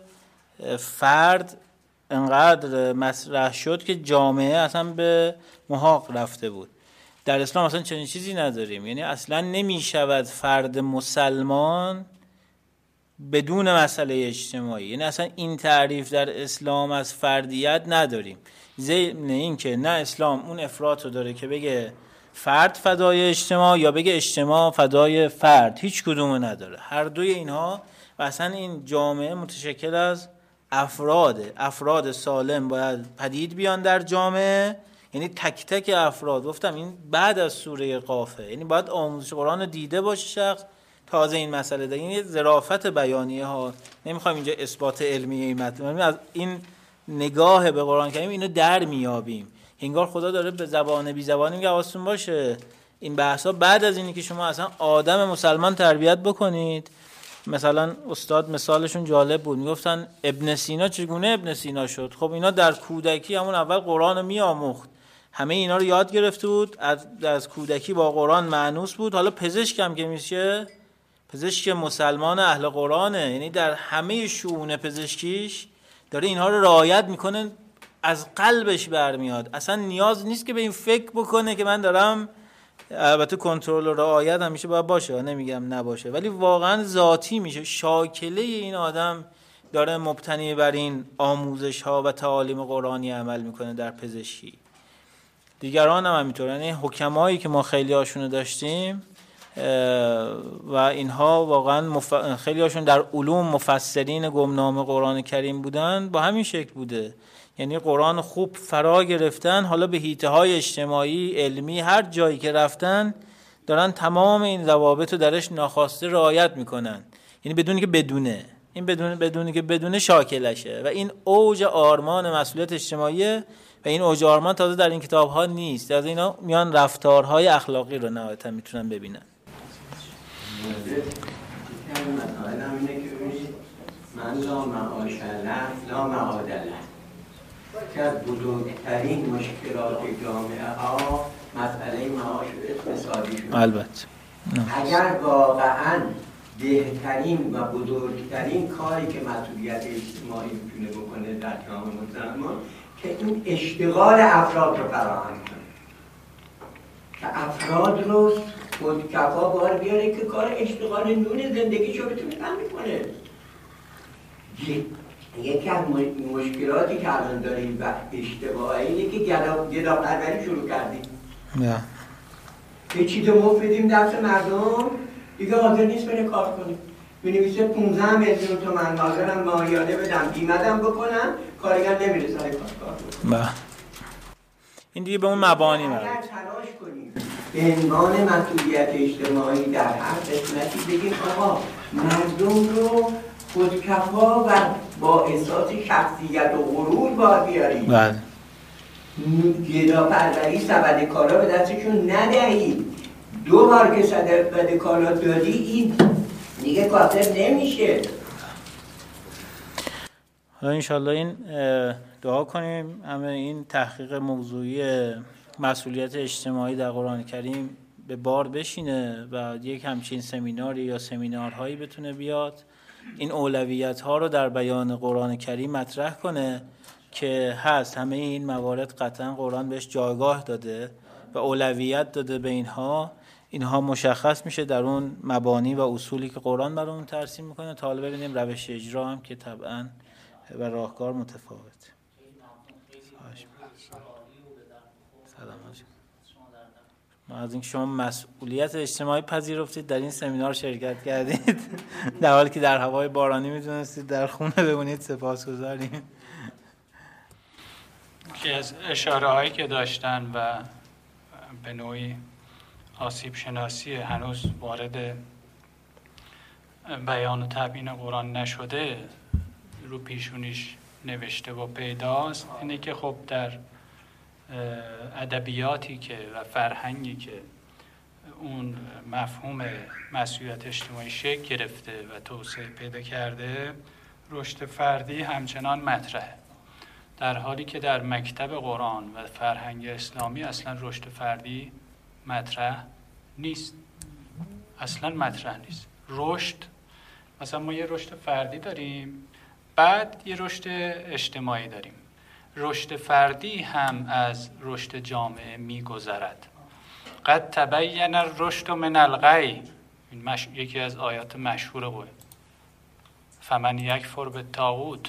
فرد انقدر مطرح شد که جامعه اصلا به محاق رفته بود. در اسلام اصلا چنین چیزی نداریم، یعنی اصلا نمی شود فرد مسلمان بدون مسئله اجتماعی، یعنی اصلا این تعریف در اسلام از فردیت نداریم. ضمن این که نه اسلام اون افراط رو داره که بگه فرد فدای اجتماع یا بگه اجتماع فدای فرد، هیچ کدومو نداره. هر دوی اینها و اصلا این جامعه متشکل از افراد سالم باید پدید بیان در جامعه، یعنی تک تک افراد. گفتم این بعد از سوره قافه، یعنی باید آموزش قرآن رو دیده باشه شخص تازه این مسئله داره. این ظرافت بیانیه ها، نمیخوایم اینجا اثبات علمی این مطلب، از این نگاه به قرآن کریم اینو در میابیم. انگار خدا داره به زبان بی زبانی میگه حواستون باشه این بحثا بعد از اینی که شما اصلا آدم مسلمان تربیت بکنید. مثلا استاد مثالشون جالب بود، میگفتن ابن سینا چگونه ابن سینا شد. خب اینا در کودکی همون اول قرآن رو میآموخت، همه اینا رو یاد گرفته بود، از کودکی با قرآن مانوس بود. حالا پزشک هم که میشه پزشک مسلمان اهل قرآنه، یعنی در همه شؤون پزشکیش داره اینها رو رعایت میکنه، از قلبش برمیاد، اصلا نیاز نیست که به این فکر بکنه که من دارم. البته کنترل و رعایت همیشه باید باشه، نمیگم نباشه، ولی واقعا ذاتی میشه. شاکله این آدم داره مبتنی بر این آموزش ها و تعالیم قرآنی عمل میکنه در پزشکی. دیگران هم همینطور، یعنی حکمایی که ما خیلی هاشونو داشتیم و اینها واقعا خیلی هاشون در علوم مفسرین گمنام قرآن کریم بودن، با همین شکل بوده. یعنی قرآن خوب فرا گرفتن، حالا به حیطه‌های اجتماعی، علمی، هر جایی که رفتن دارن تمام این ضوابط رو درش ناخواسته رعایت میکنن، یعنی بدونی که بدونه، این بدونی که بدونه شاکلشه. و این اوج آرمان مسئولیت اجتماعی و این اوج آرمان تازه در این کتاب‌ها نیست، از اینا میان رفتارهای اخلاقی رو نهایتا میتونن ببینن. من لا معاش له لا معاد له، که از بزرگترین مشکلات جامعه ها مسئله معاش و اقتصادی شده. البته اگر واقعا بهترین و بزرگترین کاری که مسئولیت اجتماعی میتونه بکنه در جامعه مسلمان که این اشتغال افراد رو فراهم کنه، که افراد رو خودکفا بار بیاره که کار اشتغال نون زندگیشو بتونه تامین کنه. یکی از مشکلاتی که الان داریم و اشتباهه اینه که گداپروری شروع کردیم. یه چیز مفت بدیم دست مردم، دیگه حاضر نیست بره کار کنیم. می‌نویسه 15 میلیون تومان حاضرم ماهیانه بدم، بیمدم بکنم، کارگر نمیره سر کار کنم. این دیگه به اون مبانی اگر تلاش کنیم به عنوان مسئولیت اجتماعی در هر قسمتی بگیم آقا مردم رو خودکفا و با احساس شخصیت و غرور باید بیاریم. بله. گداپروری سبد کالا به دستشون ندهید. 2 بار که سبد کالا دادی این دیگه کافر نمیشه. حالا انشالله این دعا کنیم همه این تحقیق موضوعی مسئولیت اجتماعی در قرآن کریم به بار بشینه و یک همچین سمیناری یا سمینارهایی بتونه بیاد این اولویت ها رو در بیان قرآن کریم مطرح کنه که هست. همه این موارد قطعا قرآن بهش جایگاه داده و اولویت داده به اینها مشخص میشه در اون مبانی و اصولی که قرآن برامون ترسیم میکنه. تا حالا ببینیم روش اجرا هم که طبعا و راهکار متفاوت. سلام ما از اینکه شما مسئولیت اجتماعی پذیرفتید در این سمینار شرکت کردید در حالی که در هوای بارانی میتونستید در خونه بمونید، سپاسگزاریم. که از اشاره هایی که داشتن و به نوعی آسیب شناسی هنوز وارد بیان و تبیین قرآن نشده رو پیشونیش نوشته و پیداست، اینه که خب در ادبیاتی که و فرهنگی که اون مفهوم مسئولیت اجتماعی شکل گرفته و توسعه پیدا کرده، رشد فردی همچنان مطرحه، در حالی که در مکتب قرآن و فرهنگ اسلامی اصلا رشد فردی مطرح نیست. اصلا مطرح نیست. رشد، مثلا ما یه رشد فردی داریم، بعد یه رشد اجتماعی داریم. رشد فردی هم از رشد جامعه می‌گذرد. قد تبین الرشد من الغی، این یکی از آیات مشهور قرآن. فمن یکفر بالطاغوت،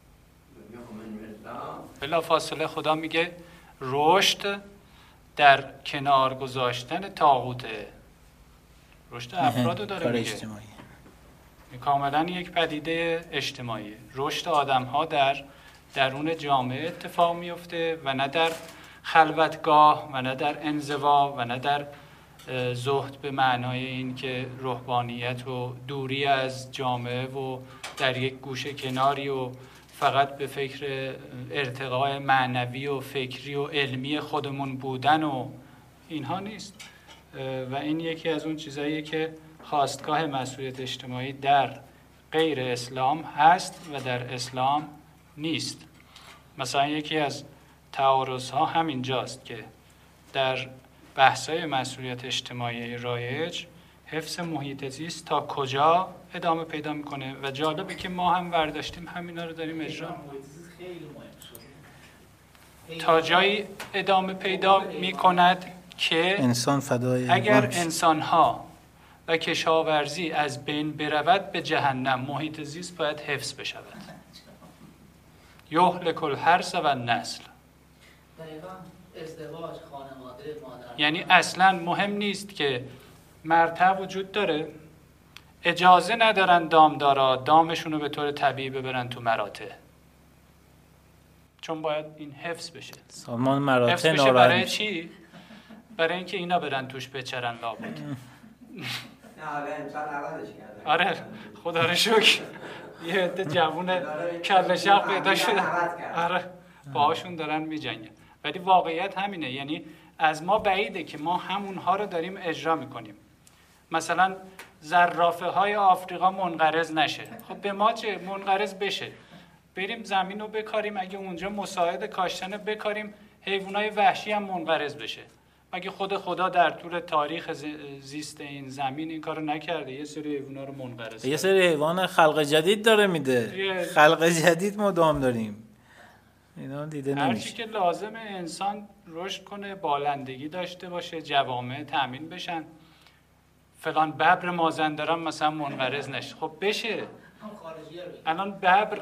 بلا فاصله خدا میگه رشد در کنار گذاشتن طاغوته. رشد افرادو داره میگه، کاملا یک پدیده اجتماعی. رشد آدم‌ها در درون جامعه اتفاق میفته و نه در خلوتگاه و نه در انزوا و نه در زهد به معنای این که روحانیت و دوری از جامعه و در یک گوشه کناری و فقط به فکر ارتقاء معنوی و فکری و علمی خودمون بودن و اینها نیست. و این یکی از اون چیزاییه که خواستگاه مسئولیت اجتماعی در غیر اسلام هست و در اسلام نیست. مثلا یکی از تعارض‌ها همین جاست که در بحث‌های مسئولیت اجتماعی رایج حفظ محیط زیست تا کجا ادامه پیدا میکنه و جالبه که ما هم برداشتیم همینا رو داریم اجرا تا جایی ادامه پیدا میکند که انسان فدای اگر انسان‌ها و کشاورزی از بین برود به جهنم، محیط زیست باید حفظ بشود. یهلک الحرث و النسل. ازدواج، خانواده، مادر. یعنی اصلا مهم نیست که مرتع وجود داره، اجازه ندارن دامدارا دامشون رو به طور طبیعی ببرن تو مراتع، چون باید این حفظ بشه. سامان مراتع حفظ بشه برای چی؟ برای اینکه اینا برن توش بچرن لابد. آره خدا رو شکر یه عده جوون کله شق پیدا شده، آره باهاشون دارن میجنگن. ولی واقعیت همینه، یعنی از ما بعیده که ما همونها رو داریم اجرا میکنیم. مثلا زرافه های آفریقا منقرض نشه، خب به ما چه؟ منقرض بشه، بریم زمین رو بکاریم، اگه اونجا مساعد کاشتن بکاریم، حیوانای وحشی هم منقرض بشه. مگه خدا در طول تاریخ زیست این زمین این کارو نکرده؟ یه سری حیونا رو منقرض، یه سری حیوان خلق جدید داره میده، خلق جدید مدام داریم، اینا دیده نمیشه. هرچی که لازمه انسان رشد کنه، بالندگی داشته باشه، جوامع تامین بشن، فلان ببر مازندران مثلا منقرض نشه. خب بشه، الان ببر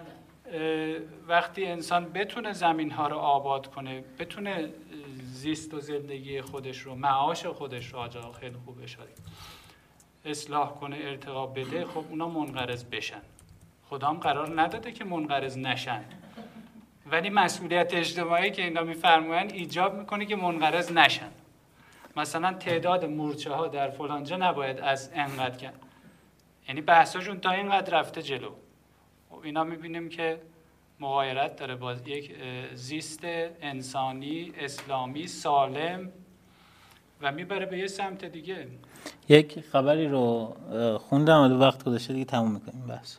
وقتی انسان بتونه زمین ها رو آباد کنه، بتونه زیست و زندگی خودش رو، معاش خودش رو، آجا خیلی خوب اشاره، اصلاح کنه، ارتقا بده، خب اونا منقرض بشن. خدا هم قرار نداده که منقرض نشن، ولی مسئولیت اجتماعی که اینا میفرمایند ایجاب میکنه که منقرض نشن. مثلا تعداد مورچه ها در فلانجا نباید از انقدر کن، یعنی بحثاشون تا اینقدر رفته جلو. اینا میبینیم که مغایرت داره با یک زیست انسانی اسلامی سالم و میبره به یه سمت دیگه. یک خبری رو خوندم و وقت گذاشته دیگه تموم میکنیم بحث.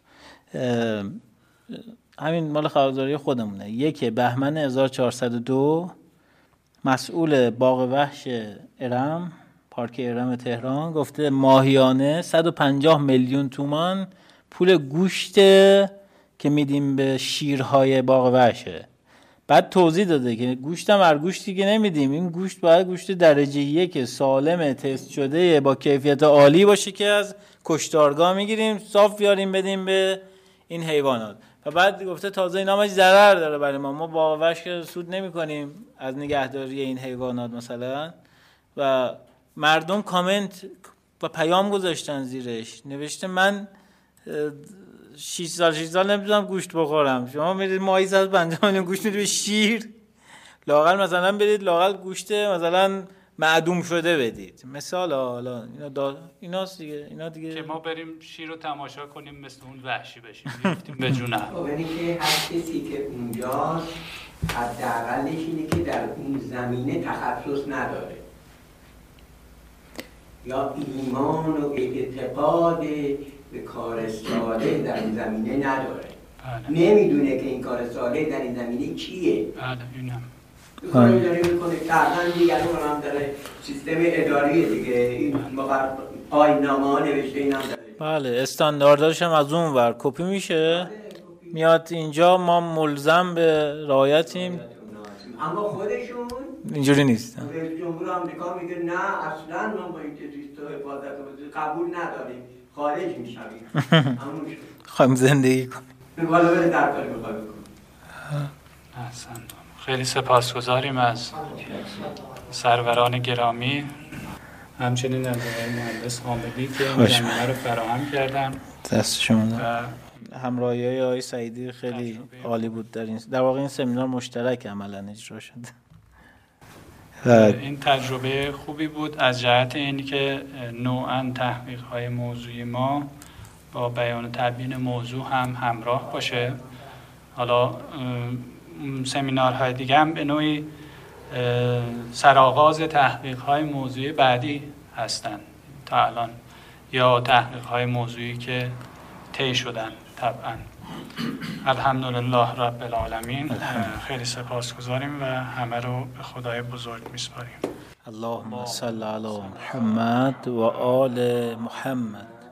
همین مال خبرداری خودمونه. 1 بهمن 1402 مسئول باغ وحش ارم، پارک ارم تهران، گفته ماهیانه 150 میلیون تومان پول گوشت که میدیم به شیرهای باغ وحشه. بعد توضیح داده که گوشتم هر گوشتی که نمیدیم، این گوشت باید گوشت درجه 1 سالم تست شده با کیفیت عالی باشه که از کشتارگاه میگیریم، صاف بیاریم بدیم به این حیوانات. و بعد گفته تازه اینا همش ضرر داره برای ما باغ وحش که سود نمی‌کنیم از نگهداری این حیوانات مثلا. و مردم کامنت و پیام گذاشتن زیرش، نوشته من 6 سال نمیتونم گوشت بخورم، شما میرید ماهی 150 میلیون گوشت میدید به شیر، لااقل مثلا برید لااقل گوشت مثلا معدوم شده بدید. مثال حالا ایناست دیگه، اینا دیگه که ما بریم شیر رو تماشا کنیم مثل اون وحشی بشیم بیفتیم به جونه. یعنی که هر کسی که اونجاست حداقلش اینه که در اون زمینه تخصص نداره یا ایمان و اعتقاد به کار صالح در این زمینه نداره. نمیدونه که این کار صالح در این زمینه چیه. بله اینم کاری داره میکنه طبعا دیگه هم داره سیستم اداری دیگه، این آیین‌نامه ها نوشته اینم داره. بله استاندارداش هم از اون ور کپی میشه میاد اینجا، ما ملزم به رعایتیم، اما خودشون اینجوری نیستن. رئیس جمهور آمریکا میگه نه اصلا ما با این زیست و حفاظت قبول نداریم، خارج میشویم. خواهیم زندگی کنیم. حالا بره در کاری میخواد بکنیم. خیلی سپاسگزاریم از سروران گرامی، همچنین از مهندس حامدی که این زمینه رو فراهم کردن. دست شما همراهی‌های آقای سعیدی خیلی عالی بود در واقع این سمینار مشترک عملاً اجرا شد. این تجربه خوبی بود از جهت اینی که نوعاً تحقیق‌های موضوعی ما با بیان و تبیین موضوع هم همراه باشه. حالا سمینارهای دیگه هم به نوعی سرآغاز تحقیق‌های موضوعی بعدی هستند تا الان، یا تحقیق‌های موضوعی که طی شدن. طبعا الحمدلله رب العالمین. خیلی سپاسگزاریم و همه رو به خدای بزرگ میسپاریم. اللهم صل علی محمد و آل محمد.